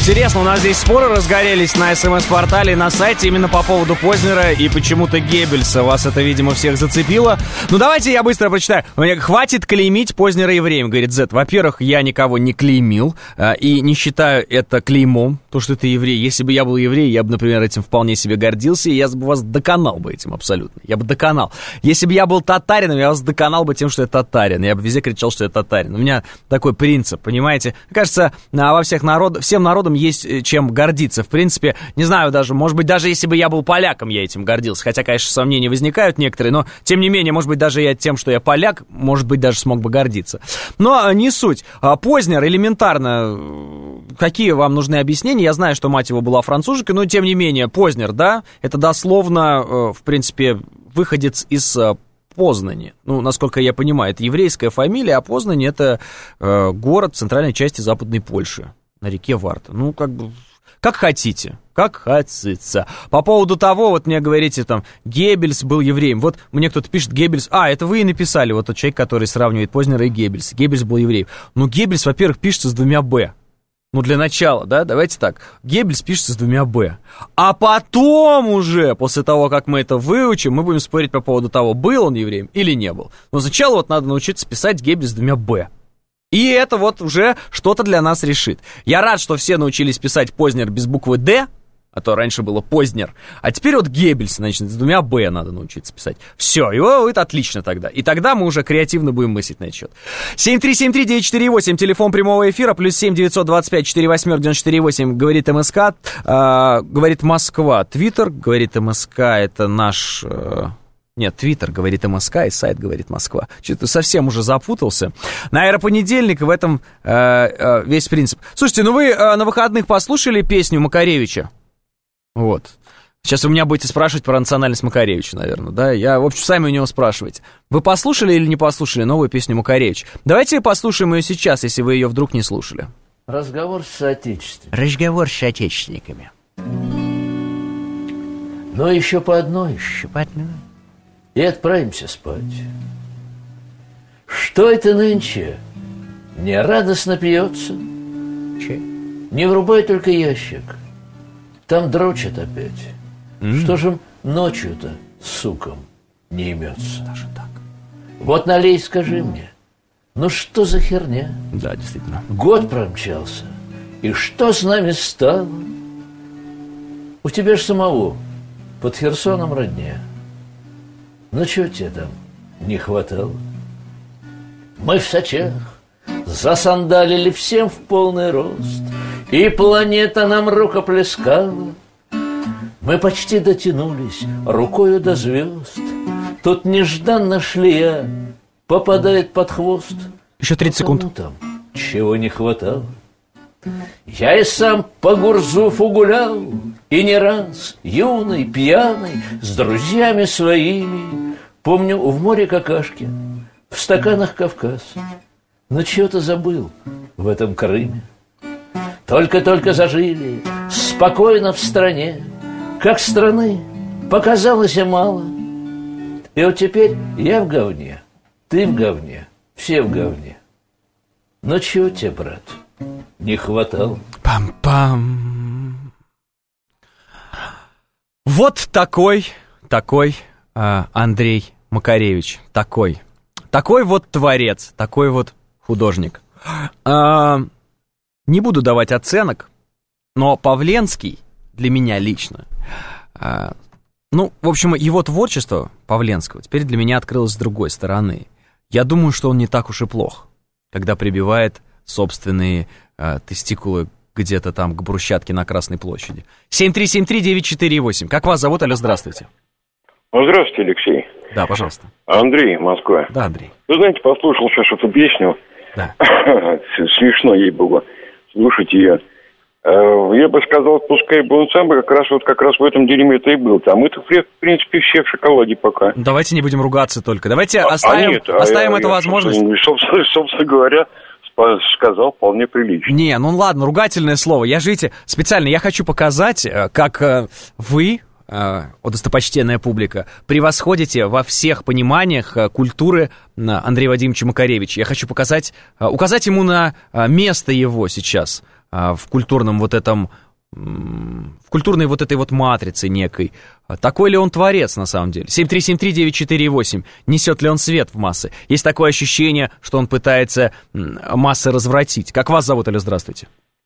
Интересно, у нас здесь споры разгорелись на СМС-портале и на сайте именно по поводу Познера и почему-то Геббельса. Вас это, видимо, всех зацепило. Ну, давайте я быстро прочитаю. Хватит клеймить Познера евреем, говорит Зет. Во-первых, я никого не клеймил э, и не считаю это клеймом, то, что ты еврей. Если бы я был еврей, я бы, например, этим вполне себе гордился, и я бы вас доконал бы этим абсолютно. Я бы доконал. Если бы я был татарином, я вас доконал бы тем, что я татарин. Я бы везде кричал, что я татарин. У меня такой принцип, понимаете? Мне кажется, во всех народах, всем народам есть чем гордиться. В принципе, не знаю даже, может быть, даже если бы я был поляком, я этим гордился. Хотя, конечно, сомнения возникают некоторые, но, тем не менее, может быть, даже я тем, что я поляк, может быть, даже смог бы гордиться. Но не суть. Познер элементарно, какие вам нужны объяснения? Я знаю, что мать его была француженкой, но, тем не менее, Познер, да, это дословно, в принципе, выходец из Познани. Ну, насколько я понимаю, это еврейская фамилия, а Познань — это э, город в центральной части Западной Польши, на реке Варта. Ну, как бы, как хотите, как хотите. По поводу того, вот мне говорите, там, Геббельс был евреем. Вот мне кто-то пишет, Геббельс... А, это вы и написали, вот тот человек, который сравнивает Познера и Геббельса. Геббельс был евреем. Ну, Геббельс, во-первых, пишется с двумя «б». Ну, для начала, да, давайте так. Геббельс пишется с двумя «б». А потом уже, после того, как мы это выучим, мы будем спорить по поводу того, был он евреем или не был. Но сначала вот надо научиться писать Геббельс с двумя «б». И это вот уже что-то для нас решит. Я рад, что все научились писать Познер без буквы «д», а то раньше было Познер. А теперь вот Геббельс, значит, с двумя «б» надо научиться писать. Все, и вот это отлично тогда. И тогда мы уже креативно будем мыслить на этот счет. семь три семь три девять четыре восемь, телефон прямого эфира, плюс семь девятьсот двадцать пять четыре восемь девяносто четыре восемь, говорит МСК, э, говорит Москва. Твиттер, говорит МСК, это наш... Э, Нет, Твиттер, говорит МСК, и сайт, говорит Москва. Что-то совсем уже запутался. Наверное, понедельник, в этом э, э, весь принцип. Слушайте, ну вы э, на выходных послушали песню Макаревича? Вот. Сейчас вы меня будете спрашивать про национальность Макаревича, наверное, да? Я, в общем, сами у него спрашиваете. Вы послушали или не послушали новую песню Макаревича? Давайте послушаем ее сейчас, если вы ее вдруг не слушали. Разговор с соотечественниками. Разговор с соотечественниками. Но еще по одной. Еще по одной. И отправимся спать. Что это нынче? Не радостно пьется? Че? Не врубай только ящик. Там дрочат опять. Mm. Что же ночью-то, сукам, не имется? Даже так. Вот налей, скажи мне, ну что за херня? Да, действительно. Год промчался, и что с нами стало? У тебя же самого под Херсоном родня. Ну чего тебе там не хватало? Мы в Сочах засандалили всем в полный рост, и планета нам рукоплескала. Мы почти дотянулись рукою до звезд. Тут нежданно шлея попадает под хвост. Еще тридцать секунд. Кому там чего не хватало? Я и сам по Гурзуфу гулял, и не раз, юный, пьяный, с друзьями своими. Помню, в море какашки, в стаканах Кавказ. Но чего-то забыл в этом Крыме. Только-только зажили, спокойно в стране, как страны показалось и мало. И вот теперь я в говне, ты в говне, все в говне. Но чего тебе, брат, не хватало? Пам-пам. Вот такой, такой а, Андрей Макаревич, такой. Такой вот творец, такой вот художник. А, не буду давать оценок, но Павленский для меня лично, а, ну, в общем, его творчество Павленского теперь для меня открылось с другой стороны. Я думаю, что он не так уж и плох, когда прибивает собственные а, тестикулы где-то там к брусчатке на Красной площади. семь три семь три девять четыре восемь. Как вас зовут? Алло, здравствуйте. Ну, здравствуйте, Алексей. Да, пожалуйста. Андрей, Москва. Да, Андрей. Вы знаете, послушал сейчас эту песню. Да. Смешно ей было слушать ее. Я бы сказал, пускай бы он сам бы как раз вот как раз в этом дерьме-то и был. Там это, в принципе, все в шоколаде пока. Давайте не будем ругаться только. Давайте а, оставим, а нет, оставим а эту я, возможность. Собственно, собственно говоря, сказал вполне прилично. Не, ну ладно, ругательное слово. Я же, видите, специально, я хочу показать, как вы, о, достопочтенная публика, превосходите во всех пониманиях культуры Андрея Вадимовича Макаревича. Я хочу показать, указать ему на место его сейчас в культурном вот этом, в культурной вот этой вот матрице некой. Такой ли он творец на самом деле? семь три семь три девять четыре восемь. Несет ли он свет в массы? Есть такое ощущение, что он пытается массы развратить. Как вас зовут, алло, здравствуйте?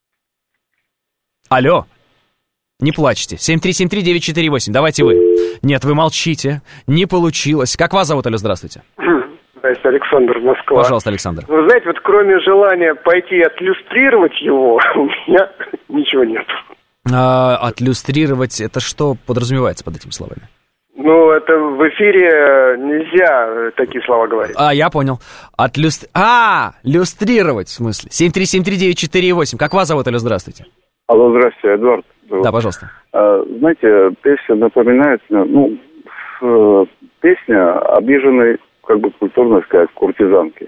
Алло. Не плачьте. семь три семь три девять четыре восемь. Давайте вы. Нет, вы молчите. Не получилось. Как вас зовут, алло, здравствуйте? Здравствуйте, Александр, Москва. Пожалуйста, Александр. Вы знаете, вот кроме желания пойти отлюстрировать его, у меня ничего нет. А, отлюстрировать, это что подразумевается под этими словами? Ну, это в эфире нельзя такие слова говорить. А, я понял. Отлюстр... А, люстрировать, в смысле. семь три семь три девять четыре восемь. Как вас зовут, алло, здравствуйте? Алло, здравствуйте, Эдуард. Да, пожалуйста. А, знаете, песня напоминает, ну, песня обиженной, как бы культурно сказать, куртизанки.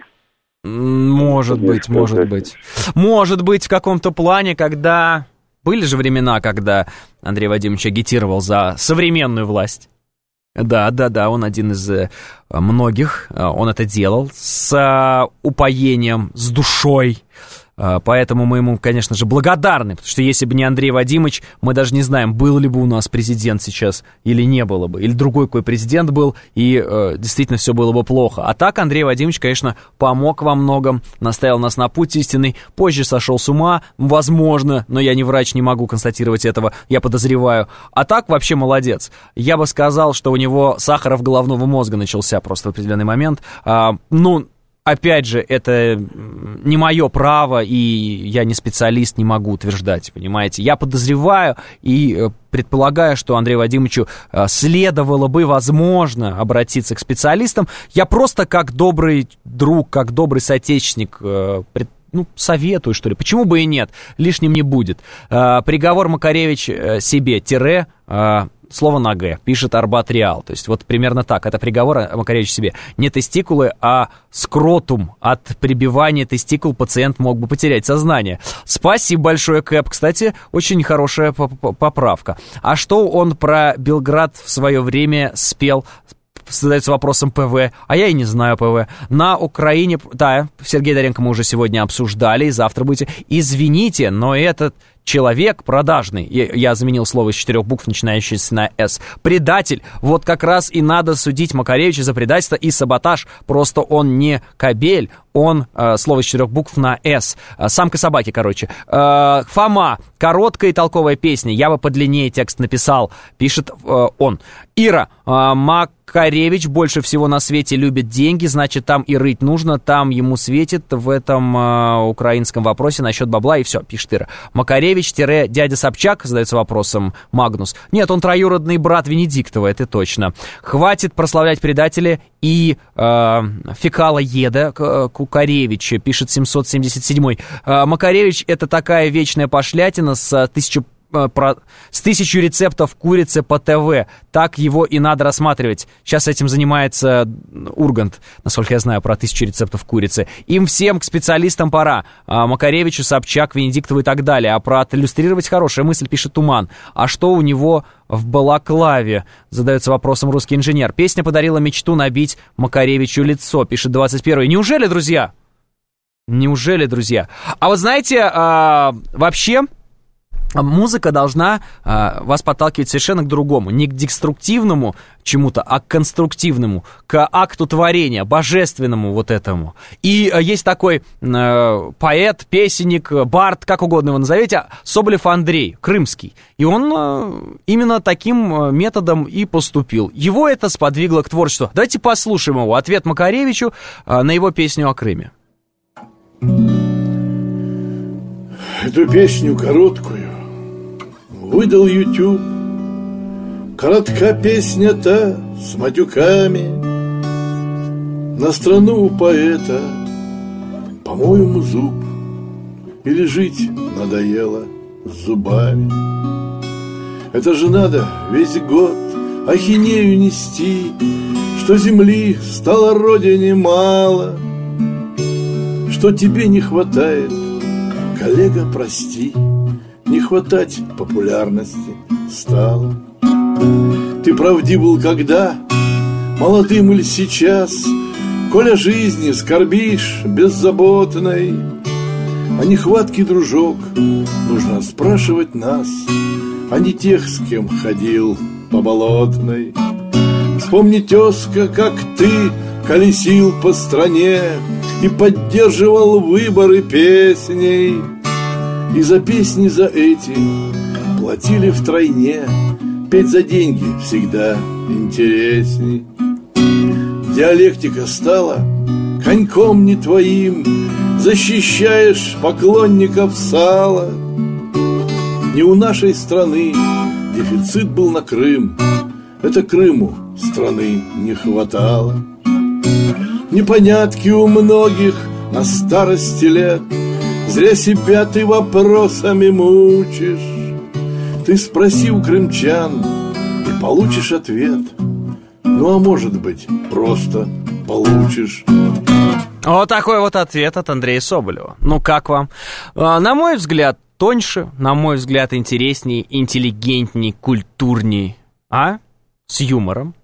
Может быть, Есть может песня. быть. Может быть, в каком-то плане, когда... Были же времена, когда Андрей Вадимович агитировал за современную власть. Да, да, да, он один из э, многих, э, он это делал с э, упоением, с душой. Э, поэтому мы ему, конечно же, благодарны, потому что если бы не Андрей Вадимович, мы даже не знаем, был ли бы у нас президент сейчас или не было бы, или другой какой президент был, и э, действительно все было бы плохо. А так Андрей Вадимович, конечно, помог во многом, наставил нас на путь истинный, позже сошел с ума, возможно, но я не врач, не могу констатировать этого, я подозреваю. А так вообще молодец. Я бы сказал, что у него сахаров головного мозга начался просто в определенный момент. А, ну... Опять же, это не мое право, и я не специалист, не могу утверждать, понимаете. Я подозреваю и предполагаю, что Андрею Вадимовичу следовало бы, возможно, обратиться к специалистам. Я просто как добрый друг, как добрый соотечественник предполагаю, ну, советую, что ли. Почему бы и нет? Лишним не будет. А, приговор Макаревич себе, тире, а, слово на «г», пишет Арбат Реал. То есть вот примерно так. Это приговор Макаревич себе. Не тестикулы, а скротум. От прибивания тестикул пациент мог бы потерять сознание. Спасибо большое, Кэп. Кстати, очень хорошая поправка. А что он про Белград в свое время спел? Задается вопросом ПВ, а я и не знаю ПВ. На Украине, да, Сергей Доренко мы уже сегодня обсуждали, и завтра будете. Извините, но этот человек продажный, я заменил слово из четырех букв, начинающееся на «с», предатель, вот как раз и надо судить Макаревича за предательство и саботаж, просто он не кобель, он, э, слово из четырех букв на «с», самка собаки, короче. Э, Фома, короткая и толковая песня, я бы подлиннее текст написал, пишет э, он. Ира, э, Макаревич больше всего на свете любит деньги, значит, там и рыть нужно, там ему светит в этом э, украинском вопросе насчет бабла, и все, пишет Ира. Макаревич-дядя Собчак, задается вопросом Магнус. Нет, он троюродный брат Венедиктова, это точно. Хватит прославлять предателя и э, фекалоеда Кукаревича, пишет семьсот семьдесят седьмой. Э, Макаревич — это такая вечная пошлятина с тысячу Про, с тысячу рецептов курицы по ТВ. Так его и надо рассматривать. Сейчас этим занимается Ургант, насколько я знаю, про тысячу рецептов курицы. Им всем к специалистам пора. А, Макаревичу, Собчак, Венедиктову и так далее. А про отлюстрировать хорошая мысль, пишет Туман. А что у него в балаклаве? Задается вопросом русский инженер. Песня подарила мечту набить Макаревичу лицо, пишет двадцать первый. Неужели, друзья? Неужели, друзья? А вот знаете, а, вообще... Музыка должна э, вас подталкивать совершенно к другому. Не к деструктивному чему-то, а к конструктивному, к акту творения, божественному вот этому. И э, есть такой э, поэт, песенник, бард, как угодно его назовите, Соболев Андрей, крымский. И он э, именно таким методом и поступил. Его это сподвигло к творчеству. Давайте послушаем его. Ответ Макаревичу э, на его песню о Крыме. Эту песню короткую выдал YouTube. Коротка песня-то с матюками. На страну у поэта, по-моему, зуб. Или жить надоело с зубами. Это же надо весь год ахинею нести, что земли стало родине мало, что тебе не хватает, коллега, прости. Не хватать популярности стало. Ты правдив был когда, молодым или сейчас, коль о жизни скорбишь беззаботной, А нехватки, дружок, нужно спрашивать нас, а не тех, с кем ходил по болотной. Вспомни, тезка, как ты колесил по стране и поддерживал выборы песней. И за песни за эти платили втройне. Петь за деньги всегда интересней. Диалектика стала коньком не твоим, защищаешь поклонников сала. Не у нашей страны дефицит был на Крым, это Крыму страны не хватало. Непонятки у многих на старости лет, зря себя ты вопросами мучишь. Ты спроси у крымчан и получишь ответ. Ну а может быть, просто получишь. Вот такой вот ответ от Андрея Соболева. Ну как вам? На мой взгляд, тоньше, на мой взгляд, интересней, интеллигентней, культурней. А? С юмором.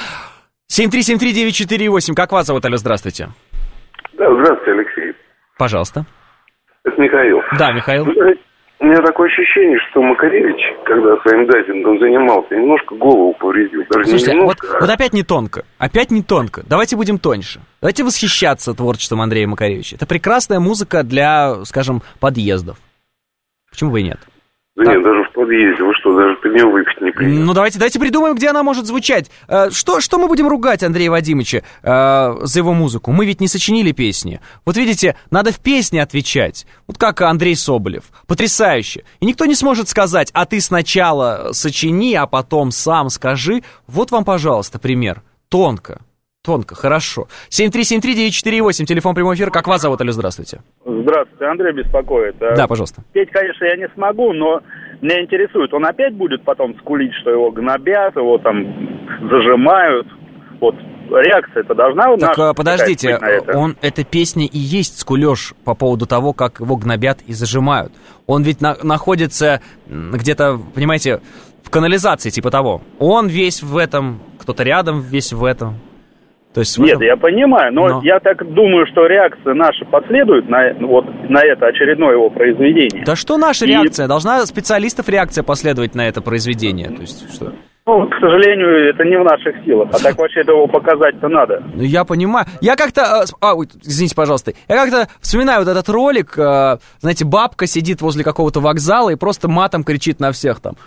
семь три семь три девять четыре восемь. Как вас зовут, алло, здравствуйте. Да, здравствуйте, Алексей. Пожалуйста. Это Михаил. Да, Михаил. У меня такое ощущение, что Макаревич, когда своим дайвингом занимался, немножко голову повредил. Даже Слушайте, не немножко, вот, а... вот опять не тонко. Опять не тонко. Давайте будем тоньше. Давайте восхищаться творчеством Андрея Макаревича. Это прекрасная музыка для, скажем, подъездов. Почему бы и нет? Да так. Нет, даже в подъезде. Вы что, даже под нее выпить не приняли? Ну, давайте, давайте придумаем, где она может звучать. Что, что мы будем ругать Андрея Вадимовича э, за его музыку? Мы ведь не сочинили песни. Вот видите, надо в песне отвечать. Вот как Андрей Соболев. Потрясающе. И никто не сможет сказать, а ты сначала сочини, а потом сам скажи. Вот вам, пожалуйста, пример. Тонко. Тонко, хорошо. семь три семь три девять четыре восемь, телефон прямой эфир. Как вас зовут, алло, здравствуйте. Здравствуйте, Андрей беспокоит. Да, пожалуйста. Петь, конечно, я не смогу, но меня интересует, он опять будет потом скулить, что его гнобят, его там зажимают. Вот реакция-то должна у нас... Так, подождите, это? Он, эта песня и есть скулёж по поводу того, как его гнобят и зажимают. Он ведь на, находится где-то, понимаете, в канализации типа того. Он весь в этом, кто-то рядом весь в этом. То есть Нет, этом... я понимаю, но, но я так думаю, что реакция наша последует на, вот, на это очередное его произведение. Да что наша И... реакция? Должна специалистов реакция последовать на это произведение. То есть что? Ну, к сожалению, это не в наших силах, а так вообще его показать-то надо. Ну, я понимаю. Я как-то... А, ой, извините, пожалуйста. Я как-то вспоминаю вот этот ролик, знаете, бабка сидит возле какого-то вокзала и просто матом кричит на всех там.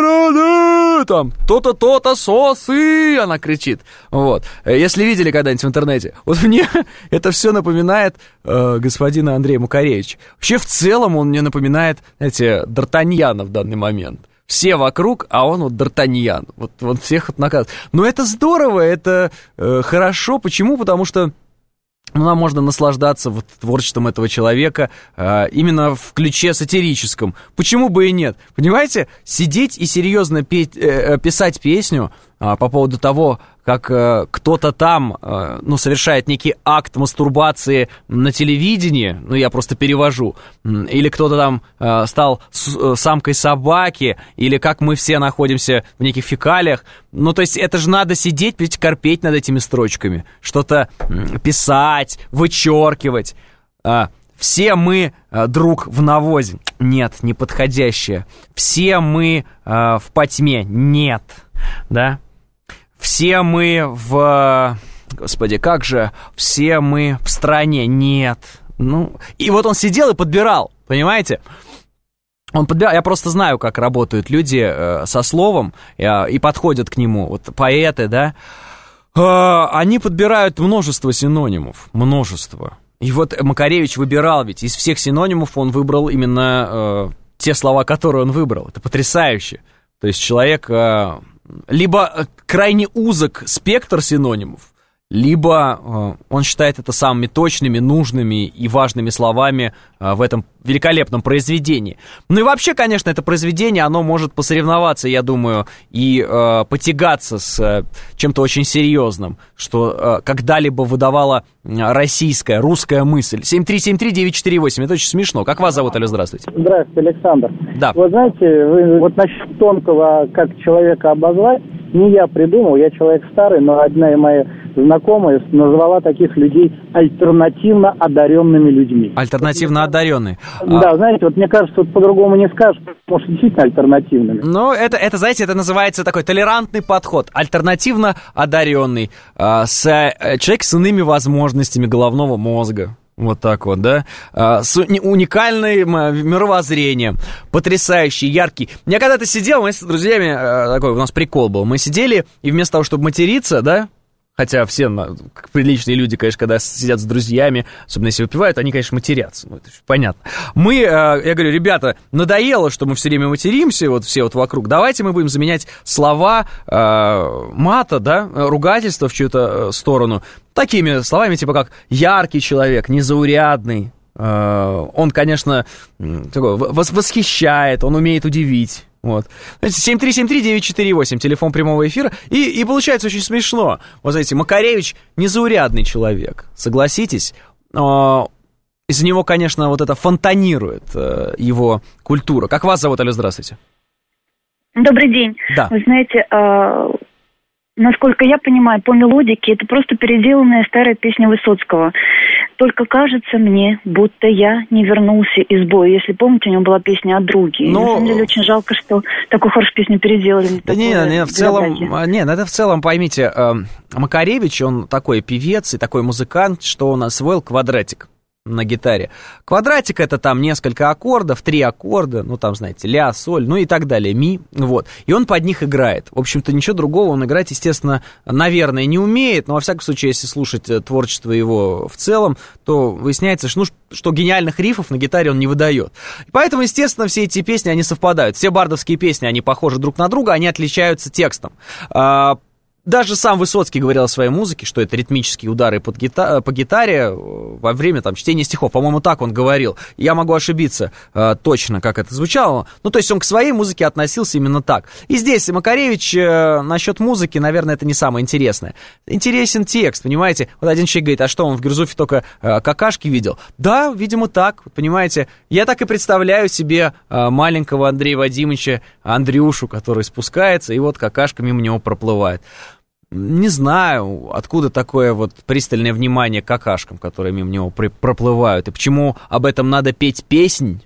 Там, то-то, то-то, сосы, она кричит. Вот. Если видели когда-нибудь в интернете. Вот мне это все напоминает э, господина Андрея Макаревича. Вообще, в целом, он мне напоминает, знаете, Д'Артаньяна в данный момент. Все вокруг, а он вот Д'Артаньян. Вот он всех вот наказывает. Но это здорово, это э, хорошо. Почему? Потому что ну, нам можно наслаждаться вот творчеством этого человека э, именно в ключе сатирическом. Почему бы и нет? Понимаете, сидеть и серьезно петь, э, писать песню э, по поводу того, как э, кто-то там, э, ну, совершает некий акт мастурбации на телевидении, ну, я просто перевожу, или кто-то там э, стал с, э, самкой собаки, или как мы все находимся в неких фекалиях, ну, то есть это же надо сидеть, ведь корпеть над этими строчками, что-то э, писать, вычеркивать. Э, все мы э, друг в навозе. Нет, неподходящее. Все мы э, в потьме. Нет, да? Все мы в... Господи, как же? Все мы в стране. Нет. Ну, и вот он сидел и подбирал, понимаете? Он подбирал... Я просто знаю, как работают люди э, со словом э, и подходят к нему. Вот поэты, да? Э, они подбирают множество синонимов. Множество. И вот Макаревич выбирал ведь. Из всех синонимов он выбрал именно э, те слова, которые он выбрал. Это потрясающе. То есть человек... Э, либо крайне узок спектр синонимов, либо э, он считает это самыми точными, нужными и важными словами э, в этом великолепном произведении. Ну и вообще, конечно, это произведение, оно может посоревноваться, я думаю, и э, потягаться с э, чем-то очень серьезным, что э, когда-либо выдавала российская, русская мысль. семь три семь три девять четыре восемь, это очень смешно. Как вас зовут, алло, здравствуйте? Здравствуйте, Александр. Да. Вы знаете, вы вот насчет тонкого, как человека обозвать, не я придумал, я человек старый, но одна моя знакомая назвала таких людей альтернативно одаренными людьми. Альтернативно одаренные. Да, а... знаете, вот мне кажется, вот по-другому не скажешь, может, действительно альтернативными. Ну, это, это, знаете, это называется такой толерантный подход. Альтернативно одаренный. А, с, а, человек с иными возможностями головного мозга. Вот так вот, да, с уникальным мировоззрением, потрясающий, яркий. Я когда-то сидел, мы с друзьями, такой у нас прикол был, мы сидели, и вместо того, чтобы материться, да, хотя все как приличные люди, конечно, когда сидят с друзьями, особенно если выпивают, они, конечно, матерятся, ну, это понятно. Мы, я говорю, ребята, надоело, что мы все время материмся, вот все вот вокруг, давайте мы будем заменять слова э, мата, да, ругательства в чью-то сторону, такими словами, типа как «яркий человек», «незаурядный». Он, конечно, такой, восхищает, он умеет удивить. Вот. семь три семь три девять четыре восемь, телефон прямого эфира. И, и получается очень смешно. Вот знаете, Макаревич незаурядный человек, согласитесь. Из-за него, конечно, вот это фонтанирует его культура. Как вас зовут, алло, здравствуйте. Добрый день. Да. Вы знаете... Насколько я понимаю, по мелодике, это просто переделанная старая песня Высоцкого. Только кажется мне, будто я не вернулся из боя. Если помните, у него была песня о друге. Но... На самом деле очень жалко, что такую хорошую песню переделали. Да не, не, в целом, не, это в целом, поймите, Макаревич, он такой певец и такой музыкант, что он освоил квадратик на гитаре. Квадратик — это там несколько аккордов, три аккорда, ну там, знаете, ля, соль, ну и так далее, ми, вот. И он под них играет. В общем-то, ничего другого он играть, естественно, наверное, не умеет, но, во всяком случае, если слушать творчество его в целом, то выясняется, что, ну, что гениальных рифов на гитаре он не выдает. И поэтому, естественно, все эти песни, они совпадают. Все бардовские песни, они похожи друг на друга, они отличаются текстом. Даже сам Высоцкий говорил о своей музыке, что это ритмические удары под гита- по гитаре во время там, чтения стихов. По-моему, так он говорил. Я могу ошибиться э, точно, как это звучало. Ну, то есть он к своей музыке относился именно так. И здесь Макаревич э, насчет музыки, наверное, это не самое интересное. Интересен текст, понимаете? Вот один человек говорит, а что, он в Гюрзуфе только э, какашки видел? Да, видимо, так. Вот, понимаете, я так и представляю себе э, маленького Андрея Вадимовича, Андрюшу, который спускается, и вот какашка мимо него проплывает. Не знаю, откуда такое вот пристальное внимание к какашкам, которые мимо него при- проплывают, и почему об этом надо петь песнь.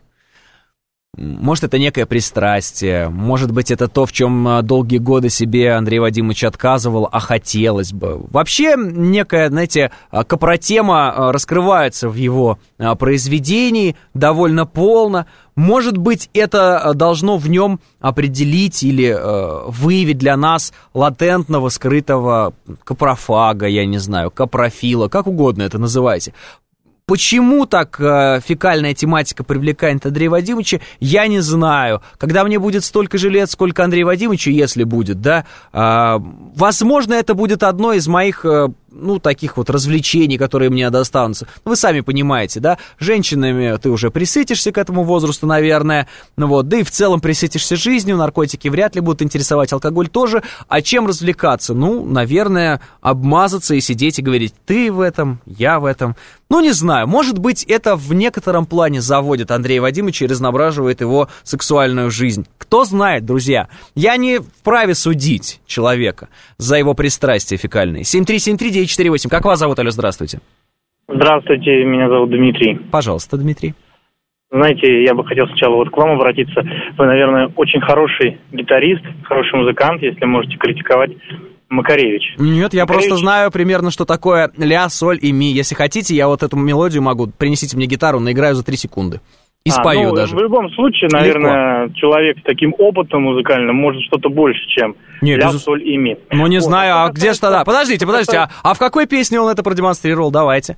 Может, это некое пристрастие, может быть, это то, в чем долгие годы себе Андрей Вадимович отказывал, а хотелось бы. Вообще, некая, знаете, копротема раскрывается в его произведении довольно полно. Может быть, это должно в нем определить или э, выявить для нас латентного, скрытого капрофага, я не знаю, капрофила, как угодно это называйте. Почему так э, фекальная тематика привлекает Андрея Вадимовича, я не знаю. Когда мне будет столько же лет, сколько Андрею Вадимовичу, если будет, да, э, возможно, это будет одно из моих, э, ну, таких вот развлечений, которые мне достанутся. Вы сами понимаете, да, женщинами ты уже присытишься к этому возрасту, наверное, ну вот, да и в целом присытишься жизнью, наркотики вряд ли будут интересовать, алкоголь тоже. А чем развлекаться? Ну, наверное, обмазаться и сидеть и говорить, ты в этом, я в этом. Ну, не знаю, может быть, это в некотором плане заводит Андрея Вадимовича и разноображивает его сексуальную жизнь. Кто знает, друзья. Я не вправе судить человека за его пристрастия фекальные. семь три семь три девять четыре восемь. Как вас зовут, алло, здравствуйте. Здравствуйте, меня зовут Дмитрий. Пожалуйста, Дмитрий. Знаете, я бы хотел сначала вот к вам обратиться. Вы, наверное, очень хороший гитарист, хороший музыкант, если можете критиковать Макаревич. Нет, я Макаревич... просто знаю примерно, что такое ля, соль и ми. Если хотите, я вот эту мелодию могу, принесите мне гитару, наиграю за три секунды. И а, спою ну, даже. В любом случае, наверное, легко. Человек с таким опытом музыкальным может что-то больше, чем Нет, ля, без... соль и ми. Ну, не вот. знаю, а, а где же тогда? Подождите, подождите, а, а в какой песне он это продемонстрировал? Давайте.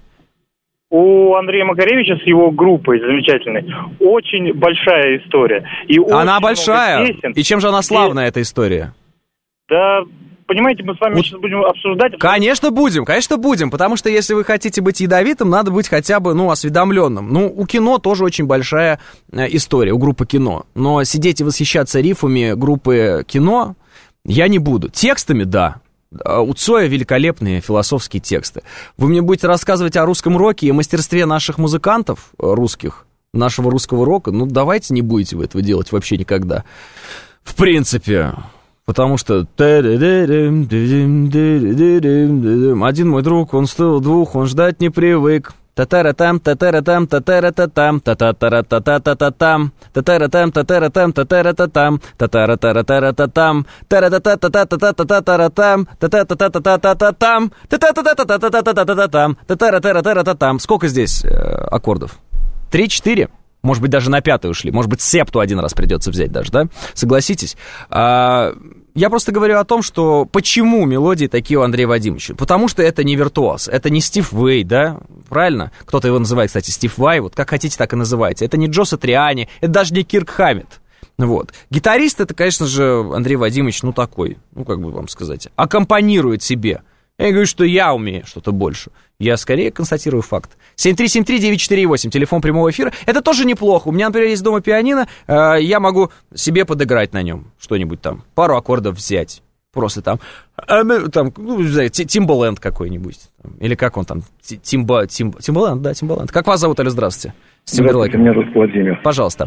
У Андрея Макаревича с его группой замечательной очень большая история. И она большая? Песен. И чем же она славная, и... эта история? Да... Понимаете, мы с вами вот. Сейчас будем обсуждать... Конечно, будем, конечно, будем, потому что если вы хотите быть ядовитым, надо быть хотя бы, ну, осведомленным. Ну, у кино тоже очень большая история, у группы кино. Но сидеть и восхищаться рифами группы кино я не буду. Текстами, да. У Цоя великолепные философские тексты. Вы мне будете рассказывать о русском роке и мастерстве наших музыкантов русских, нашего русского рока? Ну, давайте не будете вы этого делать вообще никогда. В принципе... Потому что один мой друг, он стоил двух, он ждать не привык. Татара-там, татара-там, татара-та-там, та-та-та-та-та-та-та-там, татара-там, татара-там, татара-та-там, татара-та-та-та-та-там, тара-та-та-та-та-та-та-та-та-та-там, та-та-та-та-та-та-та-та-там, та-та-та-та-та-та-та-та-та-та-там, татара-та-та-та-та-та-там. Сколько здесь аккордов? Три-четыре? Может быть, даже на пятый ушли. Может быть, септу один раз придется взять даже, да? Согласитесь? А, я просто говорю о том, что почему мелодии такие у Андрея Вадимовича. Потому что это не виртуоз, это не Стив Вэй, да? Правильно? Кто-то его называет, кстати, Стив Вай. Вот как хотите, так и называйте. Это не Джо Сатриани, это даже не Кирк Хаммет. Вот. Гитарист это, конечно же, Андрей Вадимович, ну, такой, ну, как бы вам сказать, аккомпанирует себе. Я не говорю, что я умею что-то больше. Я скорее констатирую факт. семь три семь три девять четыре восемь, телефон прямого эфира. Это тоже неплохо. У меня, например, есть дома пианино. Э, я могу себе подыграть на нем что-нибудь там. Пару аккордов взять. Просто там, э, там ну, не знаю, Timbaland какой-нибудь. Или как он там? Тимба, Тимба, Timbaland, да, Timbaland. Как вас зовут, Алло, здравствуйте? Здравствуйте, меня зовут Владимир. Пожалуйста.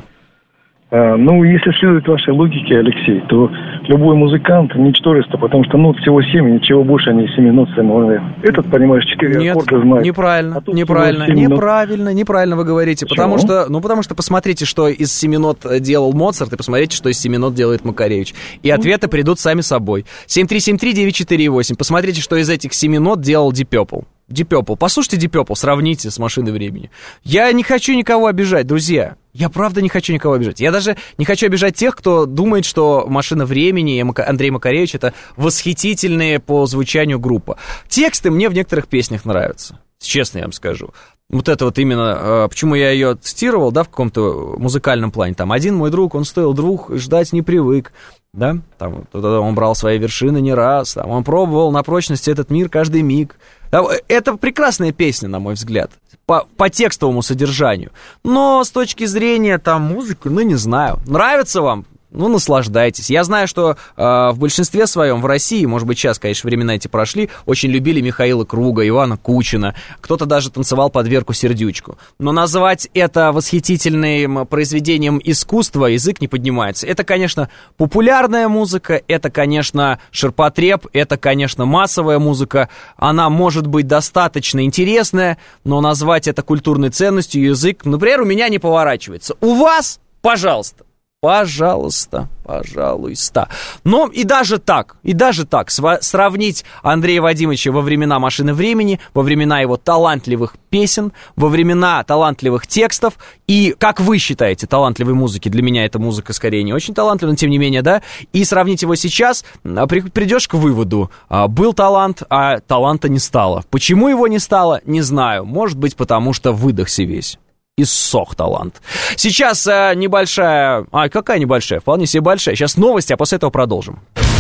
А, ну, если следовать вашей логике, Алексей, то любой музыкант ничтожество, потому что нот всего семь, ничего больше они семи нот сами. Этот, понимаешь, четыре аккорда знает. Неправильно, а неправильно, неправильно, неправильно вы говорите. Почему? Потому что, ну, потому что посмотрите, что из семи нот делал Моцарт, и посмотрите, что из семи нот делает Макаревич. И ответы придут сами собой. семь три семь три девять четыре восемь. Посмотрите, что из этих семи нот делал Deep Purple. Deep Purple. Послушайте Deep Purple, сравните с «Машиной времени». Я не хочу никого обижать, друзья. Я правда не хочу никого обижать. Я даже не хочу обижать тех, кто думает, что «Машина времени» и Андрей Макаревич — это восхитительные по звучанию группа. Тексты мне в некоторых песнях нравятся. Честно я вам скажу. Вот это вот именно, почему я ее цитировал, да, в каком-то музыкальном плане. Там один мой друг, он стоил двух, ждать не привык. Да, там он брал свои вершины не раз, там, он пробовал на прочность этот мир каждый миг. Это прекрасная песня, на мой взгляд, по, по текстовому содержанию. Но с точки зрения там музыки, ну, не знаю. Нравится вам? Ну, наслаждайтесь. Я знаю, что э, в большинстве своем в России, может быть, сейчас, конечно, времена эти прошли, очень любили Михаила Круга, Ивана Кучина. Кто-то даже танцевал под Верку Сердючку. Но назвать это восхитительным произведением искусства язык не поднимается. Это, конечно, популярная музыка, это, конечно, ширпотреб, это, конечно, массовая музыка. Она может быть достаточно интересная, но назвать это культурной ценностью язык, например, у меня не поворачивается. У вас, пожалуйста. Пожалуйста, пожалуйста. Но и даже так, и даже так, сва- сравнить Андрея Вадимовича во времена «Машины времени», во времена его талантливых песен, во времена талантливых текстов и, как вы считаете, талантливой музыки, для меня эта музыка скорее не очень талантливая, но тем не менее, да, и сравнить его сейчас, при- придешь к выводу, был талант, а таланта не стало. Почему его не стало, не знаю, может быть, потому что выдохся весь. Иссох талант. Сейчас а, небольшая... А, какая небольшая? Вполне себе большая. Сейчас новости, а после этого продолжим.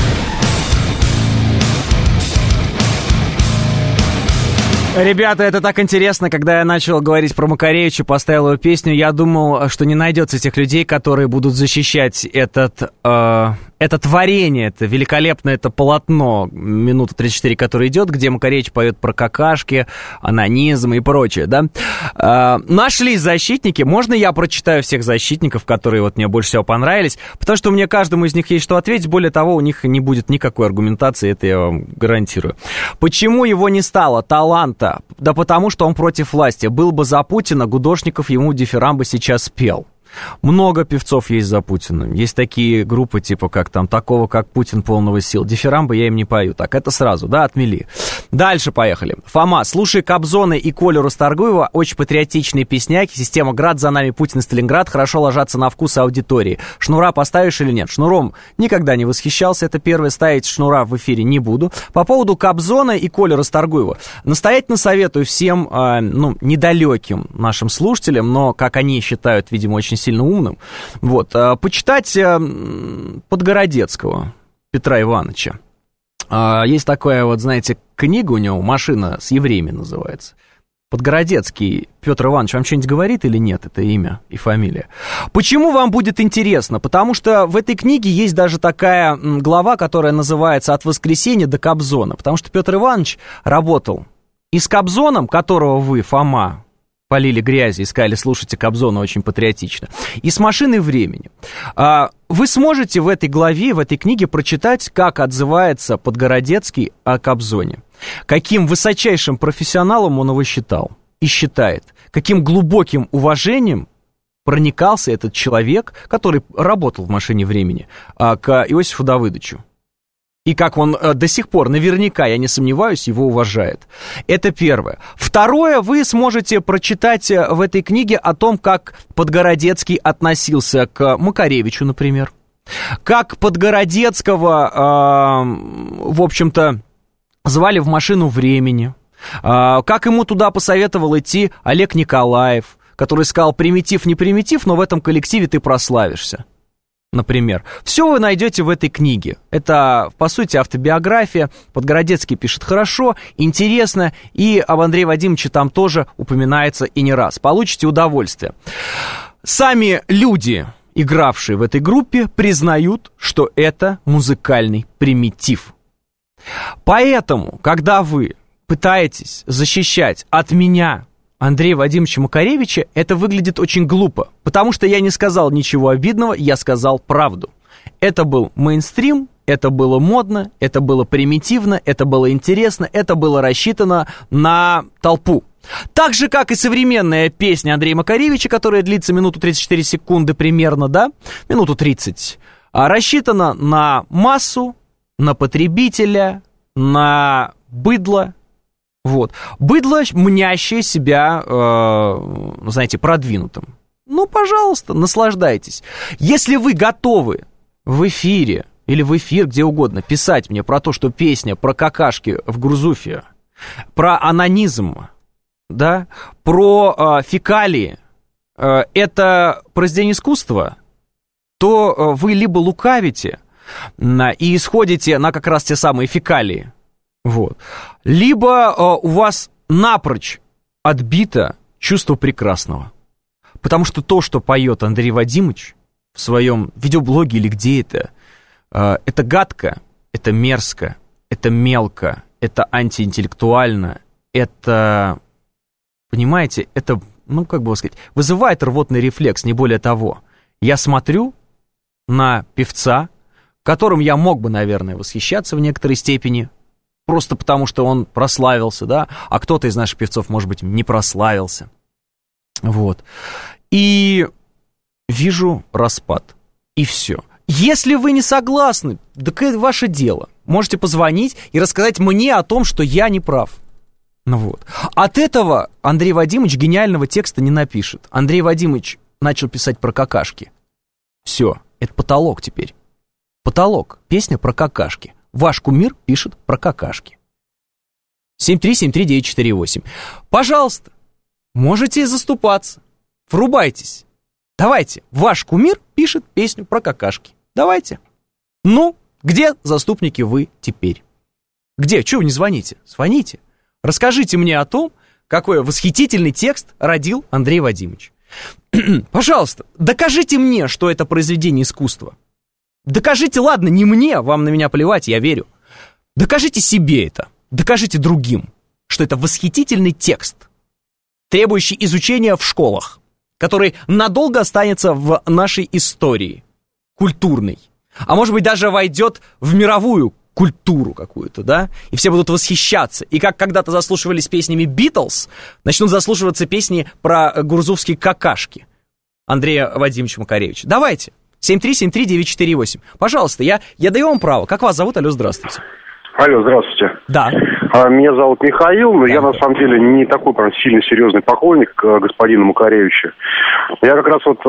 Ребята, это так интересно, когда я начал говорить про Макаревича, поставил его песню, я думал, что не найдется тех людей, которые будут защищать этот, э, это творение, это великолепное это полотно, минута тридцать четыре, которое идет, где Макаревич поет про какашки, анонизм и прочее, да. Э, нашлись защитники, можно я прочитаю всех защитников, которые вот мне больше всего понравились, потому что у меня каждому из них есть что ответить, более того, у них не будет никакой аргументации, это я вам гарантирую. Почему его не стало? Таланта. Да потому, что он против власти. Был бы за Путина, Гудошников ему дифирамбы сейчас пел. Много певцов есть за Путина. Есть такие группы, типа как там «Такого, как Путин, полного сил». Дифирамбы я им не пою. Так, это сразу, да, отмели. Дальше поехали. Фома, слушай Кобзона и Колю Расторгуева, очень патриотичные песняки. Система «Град, за нами Путин и Сталинград» хорошо ложатся на вкус аудитории. Шнура поставишь или нет? Шнуром никогда не восхищался. Это первое. Ставить Шнура в эфире не буду. По поводу Кобзона и Коли Расторгуева. Настоятельно советую всем, э, ну, недалеким нашим слушателям, но, как они считают, видимо, очень сильно умным, вот, а, почитать а, Подгородецкого Петра Ивановича. А, есть такая вот, знаете, книга у него, «Машина с евреями» называется. Подгородецкий Петр Иванович вам что-нибудь говорит или нет, это имя и фамилия? Почему вам будет интересно? Потому что в этой книге есть даже такая глава, которая называется «От воскресенья до Кобзона», потому что Петр Иванович работал и с Кобзоном, которого вы, Фома, полили грязи и сказали, слушайте Кобзона очень патриотично. И с «Машиной времени». Вы сможете в этой главе, в этой книге прочитать, как отзывается Подгородецкий о Кобзоне. Каким высочайшим профессионалом он его считал и считает. Каким глубоким уважением проникался этот человек, который работал в «Машине времени», к Иосифу Давыдовичу. И как он до сих пор, наверняка, я не сомневаюсь, его уважает. Это первое. Второе, вы сможете прочитать в этой книге о том, как Подгородецкий относился к Макаревичу, например. Как Подгородецкого, э, в общем-то, звали в «Машину времени». Э, как ему туда посоветовал идти Олег Николаев, который сказал, примитив не примитив, но в этом коллективе ты прославишься. Например. Все вы найдете в этой книге. Это, по сути, автобиография. Подгородецкий пишет хорошо, интересно, и об Андрее Вадимовиче там тоже упоминается и не раз. Получите удовольствие. Сами люди, игравшие в этой группе, признают, что это музыкальный примитив. Поэтому, когда вы пытаетесь защищать от меня Андрея Вадимовича Макаревича, это выглядит очень глупо, потому что я не сказал ничего обидного, я сказал правду. Это был мейнстрим, это было модно, это было примитивно, это было интересно, это было рассчитано на толпу. Так же, как и современная песня Андрея Макаревича, которая длится минуту тридцать четыре секунды примерно, да, минуту тридцать, рассчитана на массу, на потребителя, на быдло. Вот. Быдло, мнящее себя, э, знаете, продвинутым. Ну, пожалуйста, наслаждайтесь. Если вы готовы в эфире или в эфир, где угодно, писать мне про то, что песня про какашки в Гурзуфе, про анонизм, да, про э, фекалии, э, это произведение искусства, то э, вы либо лукавите э, и исходите на как раз те самые фекалии, вот. Либо э, у вас напрочь отбито чувство прекрасного. Потому что то, что поет Андрей Вадимович в своем видеоблоге или где это, э, это гадко, это мерзко, это мелко, это антиинтеллектуально, это, понимаете, это, ну, как бы сказать, вызывает рвотный рефлекс, не более того. Я смотрю на певца, которым я мог бы, наверное, восхищаться в некоторой степени, просто потому, что он прославился, да, а кто-то из наших певцов, может быть, не прославился. Вот. И вижу распад. И все. Если вы не согласны, так это ваше дело. Можете позвонить и рассказать мне о том, что я не прав. Ну вот. От этого Андрей Вадимович гениального текста не напишет. Андрей Вадимович начал писать про какашки. Все, это потолок теперь. Потолок. Песня про какашки. Ваш кумир пишет про какашки. семь три семь три девять четыре восемь. Пожалуйста, можете заступаться. Врубайтесь. Давайте. Ваш кумир пишет песню про какашки. Давайте. Ну, где заступники вы теперь? Где? Чего вы не звоните? Звоните. Расскажите мне о том, какой восхитительный текст родил Андрей Вадимович. Пожалуйста, докажите мне, что это произведение искусства. Докажите, ладно, не мне, вам на меня плевать, я верю. Докажите себе это, докажите другим, что это восхитительный текст, требующий изучения в школах, который надолго останется в нашей истории культурной, а может быть даже войдет в мировую культуру какую-то, да, и все будут восхищаться. И как когда-то заслушивались песнями Битлз, начнут заслушиваться песни про гурзуфские какашки Андрея Вадимовича Макаревича. Давайте. семь три семь три девять четыре восемь. Пожалуйста, я, я даю вам право. Как вас зовут? Алло, здравствуйте. Алло, здравствуйте. Да. А, меня зовут Михаил, но да. Я на самом деле не такой прям сильно серьезный поклонник господина Макаревича. Я как раз вот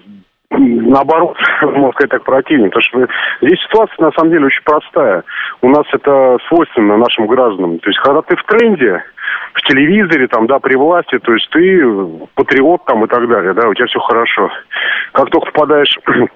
наоборот, можно сказать так, противник, потому что здесь ситуация на самом деле очень простая. У нас это свойственно нашим гражданам. То есть, когда ты в тренде, в телевизоре, там, да, при власти, то есть ты патриот там и так далее, да, у тебя все хорошо. Как только попадаешь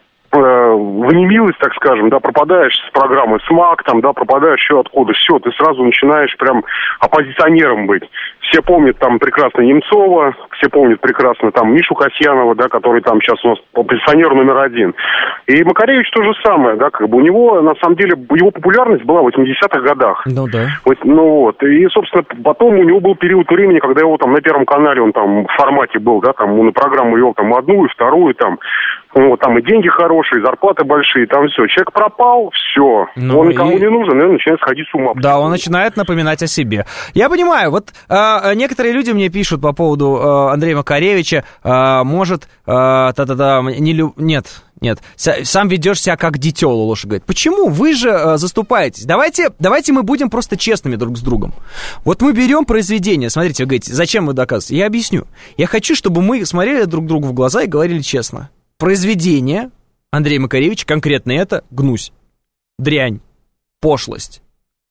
в немилость, так скажем, да, пропадаешь с программы СМАК, там, да, пропадаешь еще откуда, все, ты сразу начинаешь прям оппозиционером быть. Все помнят там прекрасно Немцова, все помнят прекрасно там Мишу Касьянова, да, который там сейчас у нас оппозиционер номер один. И Макаревич то же самое, да, как бы у него, на самом деле, его популярность была в восьмидесятых годах. Ну да. Вот, ну вот, и, собственно, потом у него был период времени, когда его там на Первом канале, он там в формате был, да, там он на программу вел там одну и вторую, там, вот, там и деньги хорошие, и зарплаты большие, там все. Человек пропал, все, ну, он никому и... не нужен, и он начинает сходить с ума. Да, он начинает напоминать о себе. Я понимаю, вот э, некоторые люди мне пишут по поводу э, Андрея Макаревича, э, может, э, та-та-та, не лю... нет... Нет, сам ведешь себя как дитё, Лолоша говорит. Почему? Вы же э, заступаетесь. Давайте, давайте мы будем просто честными друг с другом. Вот мы берем произведение. Смотрите, вы говорите, зачем вы доказываете? Я объясню. Я хочу, чтобы мы смотрели друг другу в глаза и говорили честно. Произведение Андрея Макаревича, конкретно это, гнусь, дрянь, пошлость,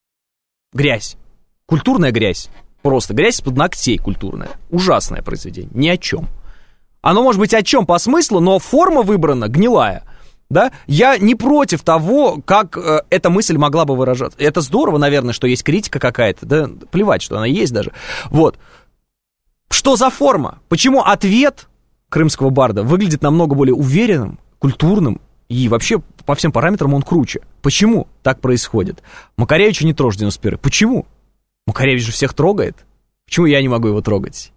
грязь, культурная грязь. Просто грязь из-под ногтей культурная. Ужасное произведение, ни о чем. Оно может быть о чем по смыслу, но форма выбрана гнилая, да? Я не против того, как э, эта мысль могла бы выражаться. Это здорово, наверное, что есть критика какая-то, да? Плевать, что она есть даже. Вот. Что за форма? Почему ответ крымского барда выглядит намного более уверенным, культурным и вообще по всем параметрам он круче? Почему так происходит? Макаревича не трожь девяносто первый. Почему? Макаревич же всех трогает. Почему я не могу его трогать?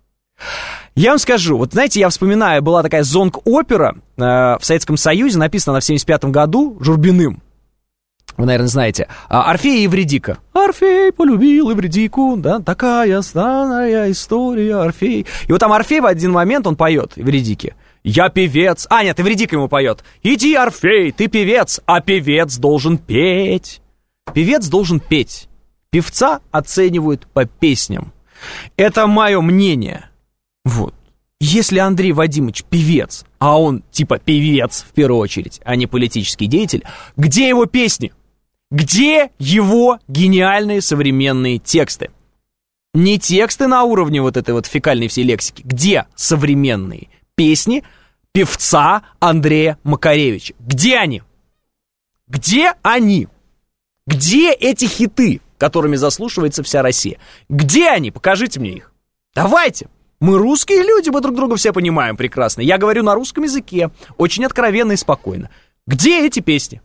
Я вам скажу, вот знаете, я вспоминаю, была такая зонг-опера э, в Советском Союзе, написана она в семьдесят пятом году Журбиным. Вы, наверное, знаете. Орфей и Евридика. Орфей полюбил Евридику, да, такая странная история, Орфей. И вот там Орфей в один момент, он поет Евридике. Я певец. А, нет, Евридика ему поет. Иди, Орфей, ты певец, а певец должен петь. Певец должен петь. Певца оценивают по песням. Это мое мнение. Вот. Если Андрей Вадимович певец, а он типа певец в первую очередь, а не политический деятель, где его песни? Где его гениальные современные тексты? Не тексты на уровне вот этой вот фекальной всей лексики. Где современные песни певца Андрея Макаревича? Где они? Где они? Где эти хиты, которыми заслушивается вся Россия? Где они? Покажите мне их. Давайте. Мы русские люди, мы друг друга все понимаем прекрасно. Я говорю на русском языке, очень откровенно и спокойно. Где эти песни?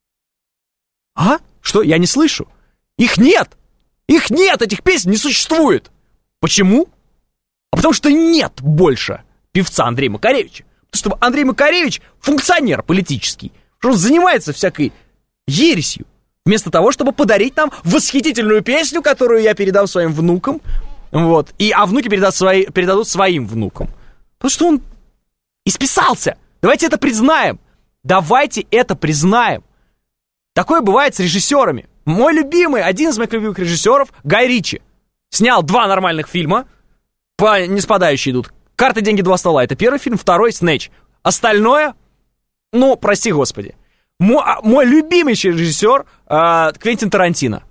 А? Что, я не слышу? Их нет! Их нет, этих песен не существует! Почему? А потому что нет больше певца Андрея Макаревича. Потому что Андрей Макаревич функционер политический, что он занимается всякой ересью, вместо того, чтобы подарить нам восхитительную песню, которую я передам своим внукам. Вот. И, а внуки передадут, свои, передадут своим внукам. Потому что он исписался. Давайте это признаем. Давайте это признаем. Такое бывает с режиссерами. Мой любимый, один из моих любимых режиссеров, Гай Ричи, снял два нормальных фильма. По неспадающие идут. «Карты, деньги, два ствола». Это первый фильм, второй «Снэч». Остальное, ну, прости господи. Мой, мой любимый режиссер э, Квентин Тарантино.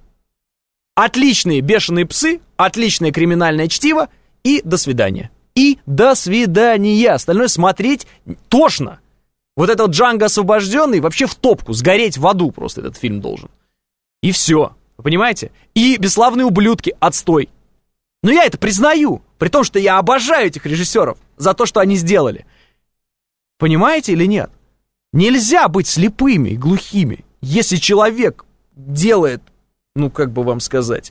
Отличные «Бешеные псы», отличное криминальное чтиво и до свидания. И до свидания. Остальное смотреть тошно. Вот этот Джанго освобожденный вообще в топку, сгореть в аду просто этот фильм должен. И все, вы понимаете? И «Бесславные ублюдки», отстой. Но я это признаю, при том, что я обожаю этих режиссеров за то, что они сделали. Понимаете или нет? Нельзя быть слепыми и глухими. Если человек делает, ну, как бы вам сказать,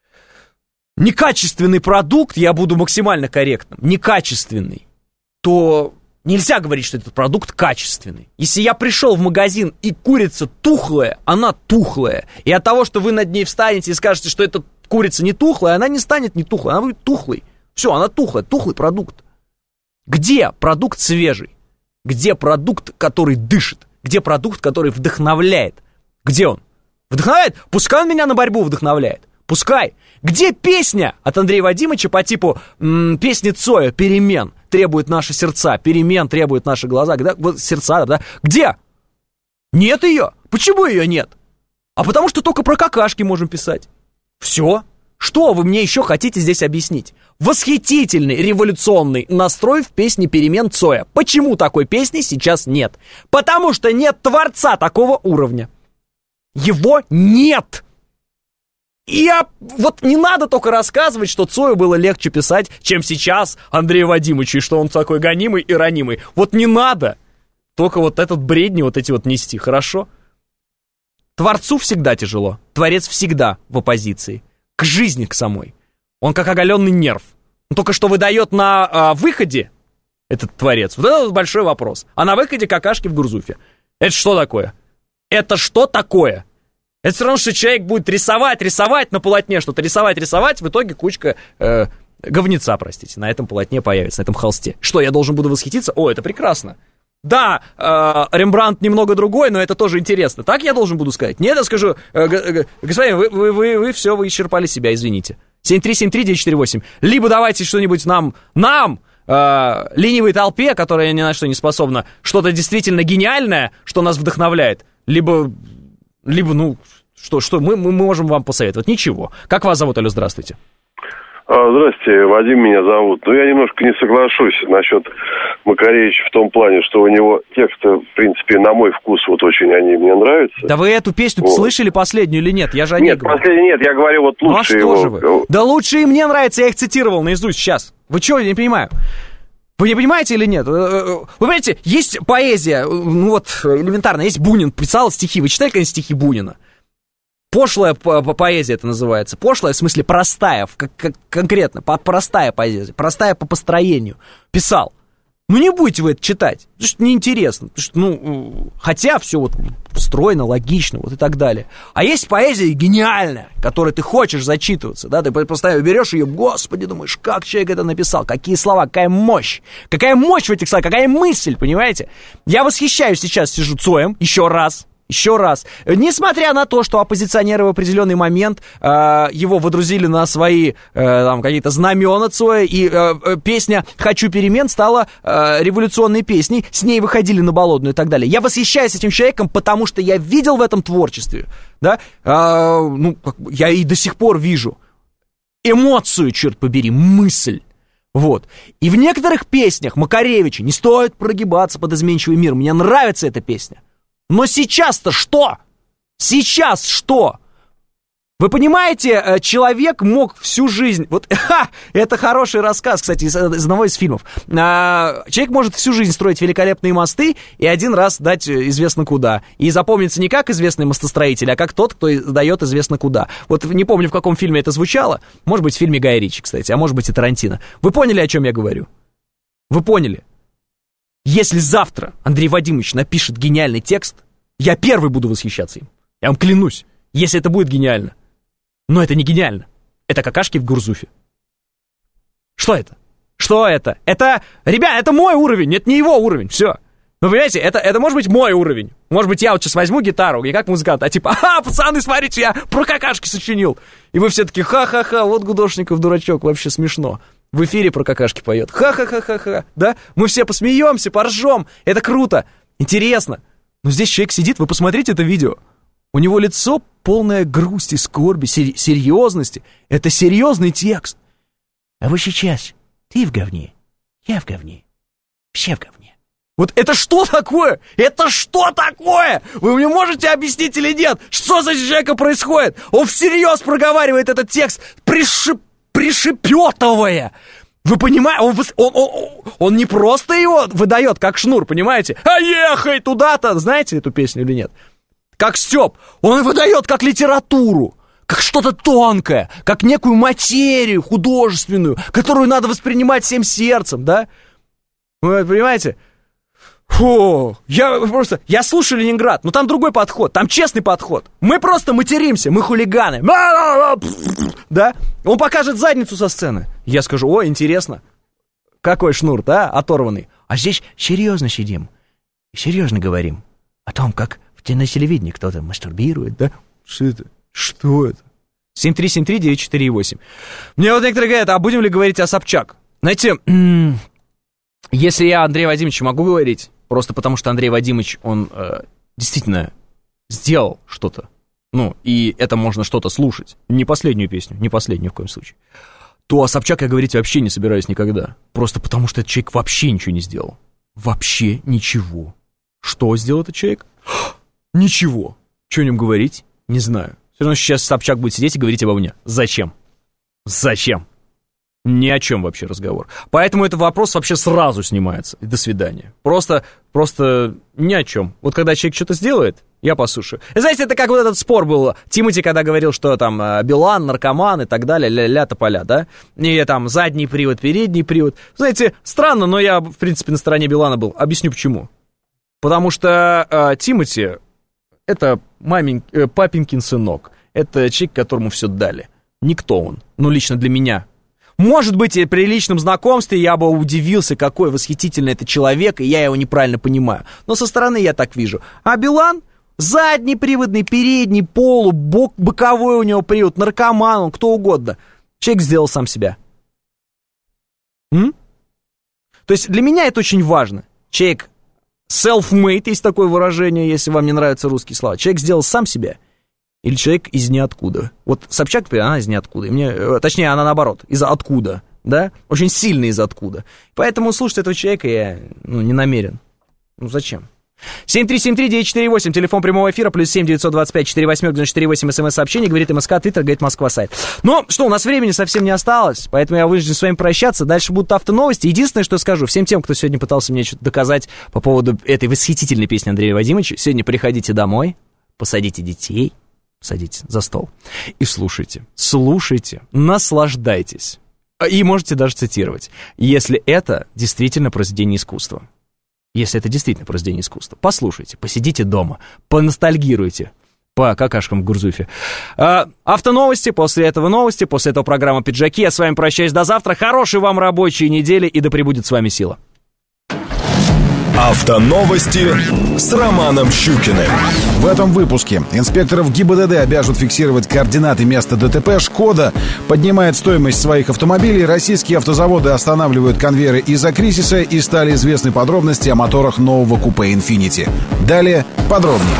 некачественный продукт, я буду максимально корректным, некачественный, то нельзя говорить, что этот продукт качественный. Если я пришел в магазин и курица тухлая, она тухлая, и от того, что вы над ней встанете и скажете, что эта курица не тухлая, она не станет не тухлой, она будет тухлой. Все, она тухлая, тухлый продукт. Где продукт свежий? Где продукт, который дышит? Где продукт, который вдохновляет? Где он? Вдохновляет? Пускай он меня на борьбу вдохновляет. Пускай. Где песня от Андрея Вадимовича по типу м- песни Цоя «Перемен» требуют наши сердца, перемен требуют наши глаза, когда, вот, сердца, да? Где? Нет ее. Почему ее нет? А потому что только про какашки можем писать. Все. Что вы мне еще хотите здесь объяснить? Восхитительный революционный настрой в песне «Перемен» Цоя. Почему такой песни сейчас нет? Потому что нет творца такого уровня. Его нет. И я, вот не надо только рассказывать, что Цою было легче писать, чем сейчас Андрею Вадимовичу, и что он такой гонимый и ранимый. Вот не надо. только вот этот бредни, вот эти вот нести, хорошо? Творцу всегда тяжело. Творец всегда в оппозиции. К жизни, к самой. Он как оголенный нерв. Он только что выдает на а, выходе этот творец. Вот это вот большой вопрос. А на выходе какашки в Гурзуфе. Это что такое? Это что такое? Это все равно, что человек будет рисовать, рисовать на полотне, что-то рисовать, рисовать, в итоге кучка э, говнеца, простите, на этом полотне появится, на этом холсте. Что, я должен буду восхититься? О, это прекрасно. Да, э, Рембрандт немного другой, но это тоже интересно. Так я должен буду сказать? Нет, я скажу, э, г- г- господин, вы, вы, вы, вы все, вы исчерпали себя, извините. семь три семь три девять четыре восемь. Либо давайте что-нибудь нам, нам, э, ленивой толпе, которая ни на что не способна, что-то действительно гениальное, что нас вдохновляет, либо, либо ну, что, что мы, мы можем вам посоветовать? Ничего. Как вас зовут, алло, здравствуйте? Здравствуйте, Вадим меня зовут. Ну, я немножко не соглашусь насчет Макаревича в том плане, что у него тексты, в принципе, на мой вкус, вот очень они мне нравятся. Да вы эту песню вот. Слышали последнюю или нет? Я же о ней Нет, говорю. последнюю нет, я говорю вот лучше ну, а что его. Же вы? Да лучше и мне нравится, я их цитировал наизусть сейчас. Вы что, я не понимаю. Вы не понимаете или нет? Вы понимаете, есть поэзия, ну вот элементарно, есть Бунин, писал стихи. Вы читали, конечно, стихи Бунина? Пошлая по- по- поэзия это называется. Пошлая, в смысле простая, как, как, конкретно, по- простая поэзия, простая по построению. Писал. Ну не будете вы это читать, потому что неинтересно. Потому что, ну, хотя все вот стройно, логично, вот и так далее. А есть поэзия гениальная, которой ты хочешь зачитываться, да, ты постоянно берешь ее, господи, думаешь, как человек это написал, какие слова, какая мощь, какая мощь в этих словах, какая мысль, понимаете? Я восхищаюсь сейчас, сижу Цоем, еще раз. Еще раз, несмотря на то, что оппозиционеры в определенный момент э, его водрузили на свои э, там, какие-то знамена Цоя, и э, песня «Хочу перемен» стала э, революционной песней, с ней выходили на Болотную и так далее. Я восхищаюсь этим человеком, потому что я видел в этом творчестве, да, э, ну, я и до сих пор вижу эмоцию, черт побери, мысль. Вот. И в некоторых песнях Макаревича не стоит прогибаться под изменчивый мир. Мне нравится эта песня. Но сейчас-то что? Сейчас что? Вы понимаете, человек мог всю жизнь... Вот, ха, это хороший рассказ, кстати, из, из одного из фильмов. А, человек может всю жизнь строить великолепные мосты и один раз дать известно куда. И запомнится не как известный мостостроитель, а как тот, кто дает известно куда. Вот не помню, в каком фильме это звучало. Может быть, в фильме Гая Ричи, кстати, а может быть и Тарантино. Вы поняли, о чем я говорю? Вы поняли? Если завтра Андрей Вадимович напишет гениальный текст, я первый буду восхищаться им. Я вам клянусь, если это будет гениально. Но это не гениально. Это какашки в Гурзуфе. Что это? Что это? Это, ребят, это мой уровень, это не его уровень, все. Вы понимаете, это, это может быть мой уровень. Может быть, я вот сейчас возьму гитару, и как музыкант, а типа, ага, пацаны, смотрите, я про какашки сочинил. И вы все таки ха-ха-ха, вот Гудошников дурачок, вообще смешно. В эфире про какашки поет. Ха-ха-ха-ха-ха, да? Мы все посмеемся, поржем. Это круто, интересно. Но здесь человек сидит, вы посмотрите это видео. У него лицо полное грусти, скорби, сер- серьезности. Это серьезный текст. А вот сейчас ты в говне, я в говне, все в говне. Вот это что такое? Это что такое? Вы мне можете объяснить или нет? Что за человека происходит? Он всерьез проговаривает этот текст, пришиб... пришепетывая. Вы понимаете, он, он, он, он не просто его выдает, как шнур, понимаете? А ехай туда-то, знаете эту песню или нет? Как Степ, он выдает как литературу, как что-то тонкое, как некую материю художественную, которую надо воспринимать всем сердцем, да? Вы понимаете? Фу, я просто, я слушаю Ленинград, но там другой подход, там честный подход. Мы просто материмся, мы хулиганы. Да? Он покажет задницу со сцены. Я скажу, о, интересно. Какой шнур, да, оторванный. А здесь серьезно сидим, серьезно говорим о том, как в телевидении кто-то мастурбирует, да? Что это? Что это? семь три семь три девять четыре восемь. Мне вот некоторые говорят, а будем ли говорить о Собчак? Знаете, если я Андрею Вадимовичу могу говорить, просто потому что Андрей Вадимович, он э, действительно сделал что-то, ну, и это можно что-то слушать, не последнюю песню, не последнюю в коем случае, то о Собчак я говорить вообще не собираюсь никогда. Просто потому что этот человек вообще ничего не сделал. Вообще ничего. Что сделал этот человек? Ничего. Что о нем говорить? Не знаю. Все равно сейчас Собчак будет сидеть и говорить обо мне. Зачем? Зачем? Ни о чем вообще разговор. Поэтому этот вопрос вообще сразу снимается. И до свидания. Просто, просто ни о чем. Вот когда человек что-то сделает, я послушаю. И знаете, это как вот этот спор был. Тимати, когда говорил, что там Билан, наркоман и так далее, ля-ля тополя, да? И там задний привод, передний привод. Знаете, странно, но я, в принципе, на стороне Билана был. Объясню почему. Потому что э, Тимати — это мамин, э, папинкин сынок. Это человек, которому все дали. Никто он. Ну, лично для меня. Может быть, и при личном знакомстве я бы удивился, какой восхитительный это человек, и я его неправильно понимаю. Но со стороны я так вижу. А Билан — задний приводный, передний, полу, бок, боковой у него привод, наркоман, он, кто угодно. Человек сделал сам себя. М? То есть для меня это очень важно. Человек self-made, есть такое выражение, если вам не нравятся русские слова. Человек сделал сам себя. Или человек из ниоткуда. Вот Собчак, она из ниоткуда. И мне, точнее, она наоборот, из откуда, да? Очень сильно из откуда. Поэтому слушать этого человека я, ну, не намерен. Ну, зачем? семь три семь три девять четыре восемь, телефон прямого эфира, плюс семь девятьсот двадцать пять четыре восемь девять четыре восемь, смс-сообщение, говорит МСК, Твиттер, говорит Москва, сайт. Но что, у нас времени совсем не осталось, поэтому я вынужден с вами прощаться. Дальше будут автоновости. Единственное, что скажу всем тем, кто сегодня пытался мне что-то доказать по поводу этой восхитительной песни Андрея Вадимовича, сегодня приходите домой, посадите детей, садитесь за стол и слушайте, слушайте, наслаждайтесь. И можете даже цитировать, если это действительно произведение искусства. Если это действительно произведение искусства. Послушайте, посидите дома, поностальгируйте по какашкам в Гурзуфе. А, автоновости, после этого новости, после этого программа «Пиджаки». Я с вами прощаюсь до завтра. Хорошей вам рабочей недели и да пребудет с вами сила. Автоновости с Романом Щукиным. В этом выпуске инспекторов ГИБДД обяжут фиксировать координаты места ДТП. «Шкода» поднимает стоимость своих автомобилей. Российские автозаводы останавливают конвейеры из-за кризиса. И стали известны подробности о моторах нового купе «Инфинити». Далее подробнее.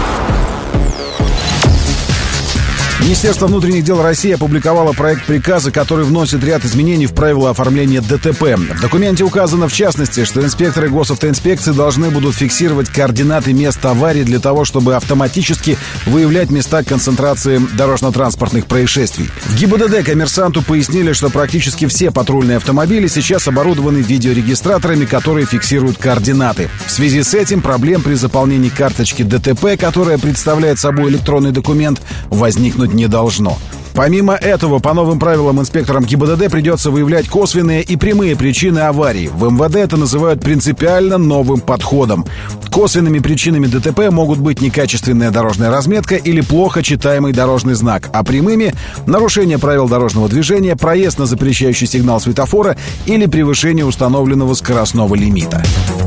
Министерство внутренних дел России опубликовало проект приказа, который вносит ряд изменений в правила оформления ДТП. В документе указано, в частности, что инспекторы госавтоинспекции должны будут фиксировать координаты мест аварий для того, чтобы автоматически выявлять места концентрации дорожно-транспортных происшествий. В ГИБДД коммерсанту пояснили, что практически все патрульные автомобили сейчас оборудованы видеорегистраторами, которые фиксируют координаты. В связи с этим проблем при заполнении карточки ДТП, которая представляет собой электронный документ, возникнуть не должно. Помимо этого, по новым правилам инспекторам ГИБДД придется выявлять косвенные и прямые причины аварий. В МВД это называют принципиально новым подходом. Косвенными причинами ДТП могут быть некачественная дорожная разметка или плохо читаемый дорожный знак, а прямыми — нарушение правил дорожного движения, проезд на запрещающий сигнал светофора или превышение установленного скоростного лимита.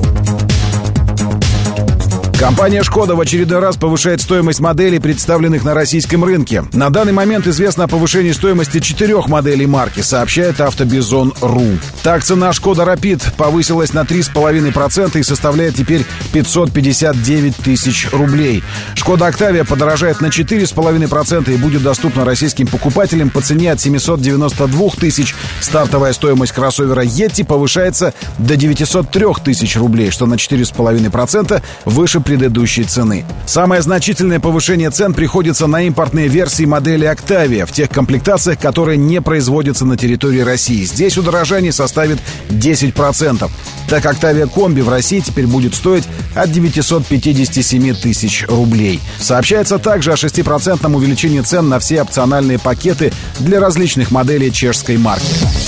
Компания «Шкода» в очередной раз повышает стоимость моделей, представленных на российском рынке. На данный момент известно о повышении стоимости четырех моделей марки, сообщает автобизон.ру. Так, цена «Шкода Рапид» повысилась на три целых пять десятых процента и составляет теперь пятьсот пятьдесят девять тысяч рублей. «Шкода Октавия» подорожает на четыре целых пять десятых процента и будет доступна российским покупателям по цене от семьсот девяносто два тысяч. Стартовая стоимость кроссовера «Йетти» повышается до девятьсот три тысячи рублей, что на четыре целых пять десятых процента выше предыдущей цены. Самое значительное повышение цен приходится на импортные версии модели «Октавия» в тех комплектациях, которые не производятся на территории России. Здесь удорожание составит десять процентов. Так, «Октавия Комби» в России теперь будет стоить от девятьсот пятьдесят семь тысяч рублей. Сообщается также о шестипроцентном увеличении цен на все опциональные пакеты для различных моделей чешской марки.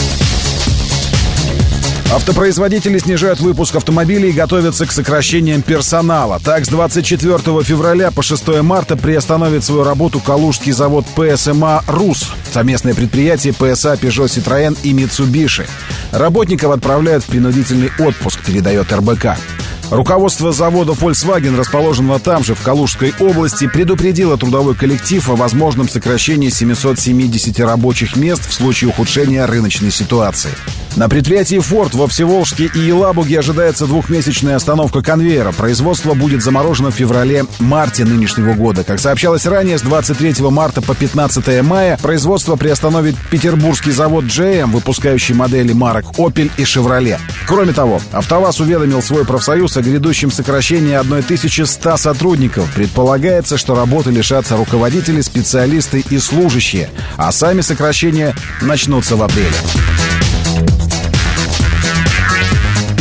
Автопроизводители снижают выпуск автомобилей и готовятся к сокращениям персонала. Так, с двадцать четвёртого февраля по шестое марта приостановит свою работу калужский завод ПСМА «РУС», совместное предприятие ПСА «Пежо Ситроен» и «Митсубиши». Работников отправляют в принудительный отпуск, передает эр бэ ка. Руководство завода Volkswagen, расположенного там же, в Калужской области, предупредило трудовой коллектив о возможном сокращении семисот семидесяти рабочих мест в случае ухудшения рыночной ситуации. На предприятии Ford во Всеволжске и Елабуге ожидается двухмесячная остановка конвейера. Производство будет заморожено в феврале-марте нынешнего года. Как сообщалось ранее, с двадцать третьего марта по пятнадцатое мая производство приостановит петербургский завод джей эм, выпускающий модели марок Opel и Chevrolet. Кроме того, АвтоВАЗ уведомил свой профсоюз о грядущем сокращении тысячи ста сотрудников. Предполагается, что работы лишатся руководители, специалисты и служащие, а сами сокращения начнутся в апреле.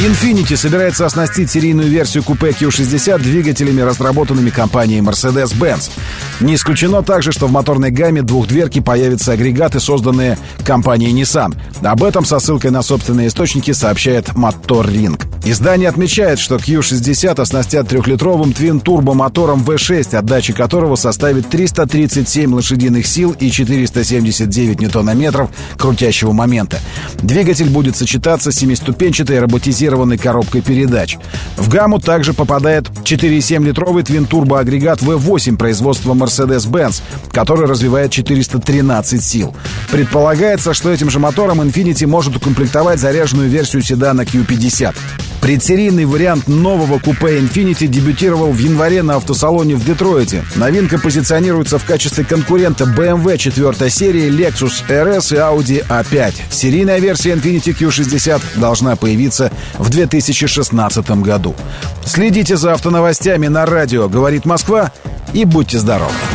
Infiniti собирается оснастить серийную версию купе кью шестьдесят двигателями, разработанными компанией Mercedes-Benz. Не исключено также, что в моторной гамме двухдверки появятся агрегаты, созданные компанией Nissan. Об этом со ссылкой на собственные источники сообщает Motorring. Издание отмечает, что кью шестьдесят оснастят трехлитровым твин-турбомотором ви шесть, отдача которого составит триста тридцать семь лошадиных сил и четыреста семьдесят девять ньютонометров крутящего момента. Двигатель будет сочетаться с семиступенчатой роботизированной коробкой передач. В гамму также попадает четыре и семь литровый твин-турбоагрегат ви восемь производства Mercedes-Benz, который развивает четыреста тринадцать сил. Предполагается, что этим же мотором Infiniti может укомплектовать заряженную версию седана кью пятьдесят. Предсерийный вариант нового купе Infiniti дебютировал в январе на автосалоне в Детройте. Новинка позиционируется в качестве конкурента бэ эм вэ четвертой серии, Lexus эр эс и Audi а пять. Серийная версия Infiniti кью шестьдесят должна появиться в две тысячи шестнадцатом году. Следите за автоновостями на радио «Говорит Москва» и будьте здоровы!